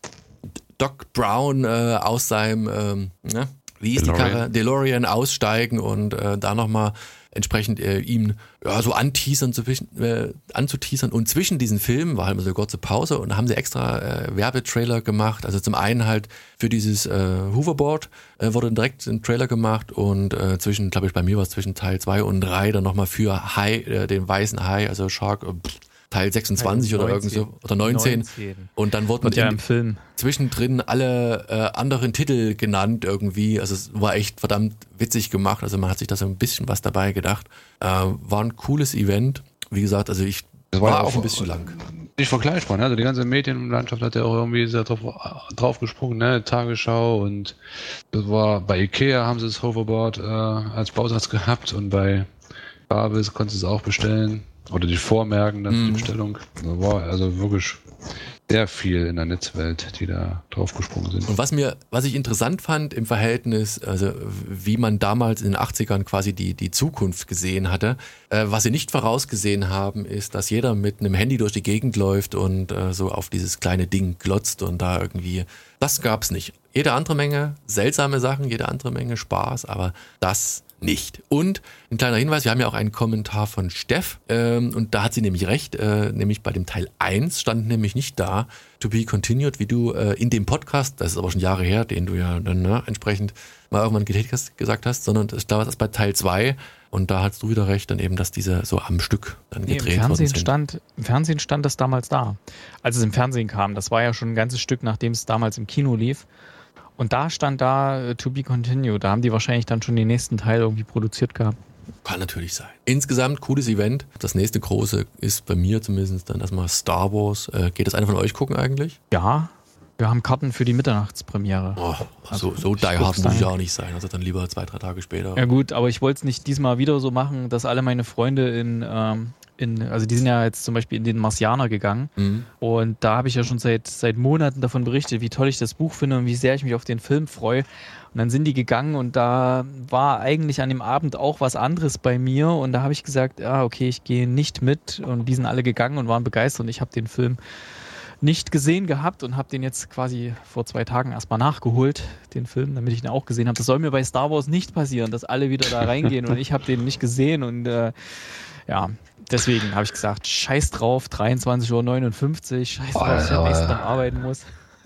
[SPEAKER 1] Doc Brown äh, aus seinem, ähm, ne? wie ist
[SPEAKER 3] DeLorean.
[SPEAKER 1] die Karre? DeLorean aussteigen und äh, da nochmal entsprechend äh, ihn ja, so anteasern, zwischen, äh, anzuteasern. Und zwischen diesen Filmen war halt mal so eine kurze Pause und da haben sie extra äh, Werbetrailer gemacht. Also zum einen halt für dieses äh, Hoverboard äh, wurde direkt ein Trailer gemacht und äh, zwischen, glaube ich, bei mir war es zwischen Teil zwei und drei dann nochmal für Hai, äh, den weißen Hai, also Shark, äh, Teil sechsundzwanzig
[SPEAKER 2] Teil
[SPEAKER 1] oder irgend so, oder neunzehn.
[SPEAKER 2] neunzehn.
[SPEAKER 1] Und dann wurden
[SPEAKER 2] Und ja
[SPEAKER 1] in-
[SPEAKER 2] im Film.
[SPEAKER 1] zwischendrin alle äh, anderen Titel genannt irgendwie. Also es war echt verdammt witzig gemacht. Also man hat sich da so ein bisschen was dabei gedacht. Äh, war ein cooles Event. Wie gesagt, also ich
[SPEAKER 3] Das
[SPEAKER 1] war,
[SPEAKER 3] war ja
[SPEAKER 1] auch
[SPEAKER 3] auch-
[SPEAKER 1] ein bisschen lang.
[SPEAKER 3] Nicht vergleichbar, ne? Also die ganze Medienlandschaft hat ja auch irgendwie sehr drauf, drauf gesprungen, ne? Tagesschau und das war bei Ikea haben sie das Hoverboard äh, als Bausatz gehabt und bei Babis konntest du es auch bestellen oder die vormerken dann für die
[SPEAKER 1] Mhm.
[SPEAKER 3] Bestellung. Das war also wirklich sehr viel in der Netzwelt, die da drauf gesprungen sind.
[SPEAKER 1] Und was mir, was ich interessant fand im Verhältnis, also wie man damals in den achtzigern quasi die, die Zukunft gesehen hatte, äh, was sie nicht vorausgesehen haben, ist, dass jeder mit einem Handy durch die Gegend läuft und äh, so auf dieses kleine Ding glotzt und da irgendwie, das gab's nicht. Jede andere Menge seltsame Sachen, jede andere Menge Spaß, aber das nicht. Und ein kleiner Hinweis, wir haben ja auch einen Kommentar von Steff ähm, und da hat sie nämlich recht, äh, nämlich bei dem Teil eins stand nämlich nicht da, to be continued, wie du äh, in dem Podcast, das ist aber schon Jahre her, den du ja dann ne, entsprechend mal irgendwann getätigt hast, gesagt hast, sondern ich glaube, das ist bei Teil zwei und da hast du wieder recht, dann eben, dass diese so am Stück dann
[SPEAKER 2] Nee, im,
[SPEAKER 1] gedreht worden
[SPEAKER 2] Fernsehen
[SPEAKER 1] sind.
[SPEAKER 2] stand, Im Fernsehen stand das damals da. Als es im Fernsehen kam, das war ja schon ein ganzes Stück, nachdem es damals im Kino lief. Und da stand da äh, to be continued. Da haben die wahrscheinlich dann schon den nächsten Teil irgendwie produziert gehabt.
[SPEAKER 1] Kann natürlich sein. Insgesamt cooles Event. Das nächste große ist bei mir zumindest dann erstmal Star Wars. Äh, geht das einer von euch gucken eigentlich?
[SPEAKER 2] Ja, wir haben Karten für die Mitternachtspremiere.
[SPEAKER 1] Oh,
[SPEAKER 2] Also,
[SPEAKER 1] so so
[SPEAKER 2] ich
[SPEAKER 1] die hard
[SPEAKER 2] würd's
[SPEAKER 1] muss ich
[SPEAKER 2] sagen.
[SPEAKER 1] auch nicht sein. Also dann lieber zwei, drei Tage später.
[SPEAKER 2] Ja gut, aber ich wollte es nicht diesmal wieder so machen, dass alle meine Freunde in, ähm, in, also die sind ja jetzt zum Beispiel in den Marsianer gegangen.
[SPEAKER 1] Mhm.
[SPEAKER 2] Und da habe ich ja schon seit, seit Monaten davon berichtet, wie toll ich das Buch finde und wie sehr ich mich auf den Film freue. Und dann sind die gegangen und da war eigentlich an dem Abend auch was anderes bei mir. Und da habe ich gesagt, ah, okay, ich gehe nicht mit. Und die sind alle gegangen und waren begeistert. Und ich habe den Film nicht gesehen gehabt und habe den jetzt quasi vor zwei Tagen erstmal nachgeholt, den Film, damit ich ihn auch gesehen habe. Das soll mir bei Star Wars nicht passieren, dass alle wieder da reingehen und ich habe den nicht gesehen. Und äh, ja, deswegen habe ich gesagt, scheiß drauf, dreiundzwanzig Uhr neunundfünfzig, scheiß drauf, dass ich am nächsten Tag arbeiten muss.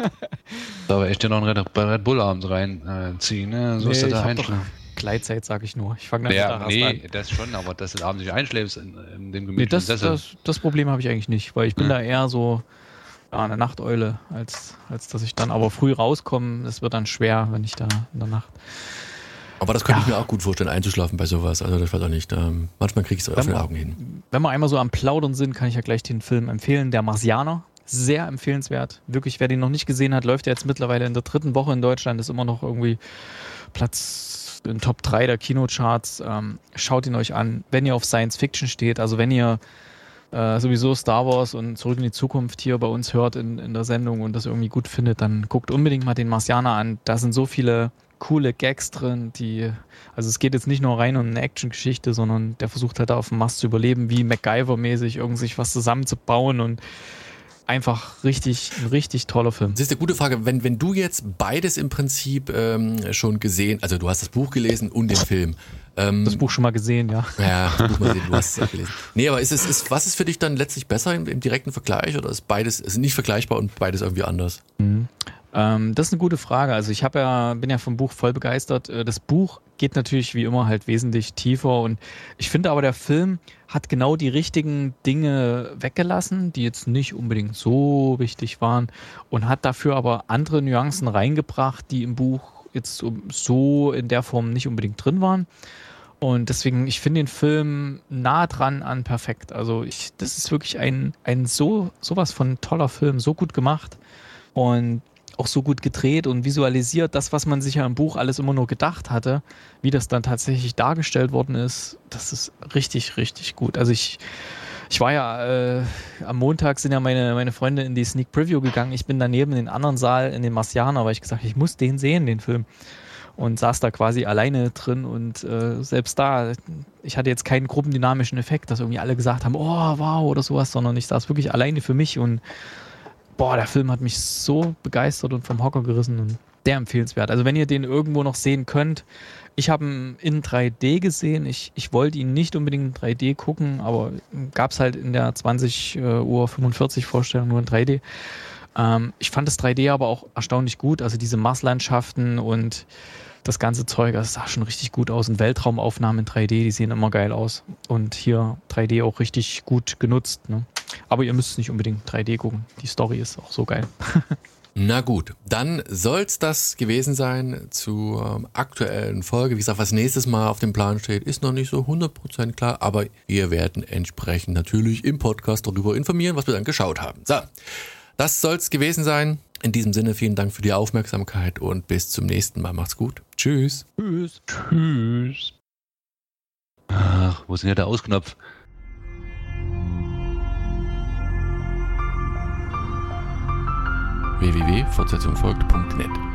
[SPEAKER 3] Da war echt ja noch einen Red, bei Red Bull abends reinziehen, ne? So
[SPEAKER 2] Nee,
[SPEAKER 3] ist der
[SPEAKER 2] ich
[SPEAKER 3] da
[SPEAKER 2] hab doch
[SPEAKER 3] einschlafen.
[SPEAKER 2] Gleitzeit, sage ich nur. Ich fange dann
[SPEAKER 3] Ja,
[SPEAKER 2] Mittag
[SPEAKER 3] nee,
[SPEAKER 2] erst an.
[SPEAKER 3] das schon, aber dass du abends nicht einschläfst in, in dem
[SPEAKER 2] Nee,
[SPEAKER 3] gemütlichen
[SPEAKER 2] das,
[SPEAKER 3] Sessel.
[SPEAKER 2] das, das Problem habe ich eigentlich nicht, weil ich bin
[SPEAKER 3] Ja.
[SPEAKER 2] da eher so ja, eine Nachteule, als, als dass ich dann aber früh rauskomme. Das wird dann schwer, wenn ich da in der Nacht.
[SPEAKER 1] Aber das könnte
[SPEAKER 2] Ja.
[SPEAKER 1] ich mir auch gut vorstellen, einzuschlafen bei sowas. Also das weiß auch nicht. Ähm, manchmal kriege ich es auf
[SPEAKER 2] Wenn
[SPEAKER 1] den
[SPEAKER 2] man-
[SPEAKER 1] Augen hin.
[SPEAKER 2] Wenn wir einmal so am Plaudern sind, kann ich ja gleich den Film empfehlen. Der Marsianer. Sehr empfehlenswert. Wirklich, wer den noch nicht gesehen hat, läuft ja jetzt mittlerweile in der dritten Woche in Deutschland, ist immer noch irgendwie Platz in Top drei der Kinocharts. Ähm, schaut ihn euch an, wenn ihr auf Science Fiction steht. Also wenn ihr äh, sowieso Star Wars und Zurück in die Zukunft hier bei uns hört in, in der Sendung und das irgendwie gut findet, dann guckt unbedingt mal den Marsianer an. Da sind so viele coole Gags drin, die, also es geht jetzt nicht nur rein um eine Action-Geschichte, sondern der versucht halt auf dem Mars zu überleben, wie MacGyver-mäßig irgendwie sich was zusammenzubauen und einfach richtig, ein richtig toller Film.
[SPEAKER 1] Das ist eine gute Frage. Wenn, wenn du jetzt beides im Prinzip ähm, schon gesehen, also du hast das Buch gelesen und den Film. Ähm,
[SPEAKER 2] Das Buch schon mal gesehen, ja.
[SPEAKER 1] Ja, das Buch mal sehen, du hast es ja gelesen. Nee, aber ist es, ist, was ist für dich dann letztlich besser im, im direkten Vergleich oder ist beides, ist nicht vergleichbar und beides irgendwie anders?
[SPEAKER 2] Mhm. Ähm, das ist eine gute Frage. Also ich habe ja, bin ja vom Buch voll begeistert. Äh, Das Buch geht natürlich wie immer halt wesentlich tiefer und ich finde aber, der Film hat genau die richtigen Dinge weggelassen, die jetzt nicht unbedingt so wichtig waren und hat dafür aber andere Nuancen reingebracht, die im Buch jetzt so- so in der Form nicht unbedingt drin waren. Und deswegen, ich finde den Film nah dran an perfekt. Also ich, das ist wirklich ein, ein so sowas von toller Film, so gut gemacht und auch so gut gedreht und visualisiert. Das, was man sich ja im Buch alles immer nur gedacht hatte, wie das dann tatsächlich dargestellt worden ist, das ist richtig, richtig gut. Also ich, ich war ja, äh, am Montag sind ja meine, meine Freunde in die Sneak Preview gegangen. Ich bin daneben in den anderen Saal, in den Marsianer, weil ich gesagt habe, ich muss den sehen, den Film. Und saß da quasi alleine drin und äh, selbst da, ich hatte jetzt keinen gruppendynamischen Effekt, dass irgendwie alle gesagt haben, oh, wow oder sowas, sondern ich saß wirklich alleine für mich und boah, der Film hat mich so begeistert und vom Hocker gerissen und sehr empfehlenswert. Also wenn ihr den irgendwo noch sehen könnt, ich habe ihn in drei D gesehen, ich, ich wollte ihn nicht unbedingt in drei D gucken, aber gab es halt in der zwanzig Uhr fünfundvierzig Vorstellung nur in drei D. Ähm, ich fand das drei D aber auch erstaunlich gut, also diese Marslandschaften und das ganze Zeug, das sah schon richtig gut aus. Und Weltraumaufnahmen in drei D, die sehen immer geil aus. Und hier drei D auch richtig gut genutzt. Ne? Aber ihr müsst nicht unbedingt drei D gucken. Die Story ist auch so geil.
[SPEAKER 1] Na gut, dann soll's das gewesen sein zur ähm, aktuellen Folge. Wie gesagt, was nächstes Mal auf dem Plan steht, ist noch nicht so hundert Prozent klar, aber wir werden entsprechend natürlich im Podcast darüber informieren, was wir dann geschaut haben. So, das soll's gewesen sein. In diesem Sinne, vielen Dank für die Aufmerksamkeit und bis zum nächsten Mal. Macht's gut. Tschüss.
[SPEAKER 2] Tschüss.
[SPEAKER 3] Tschüss. Ach, wo ist denn hier der Ausknopf?
[SPEAKER 1] w w w punkt fortsetzung folgt punkt net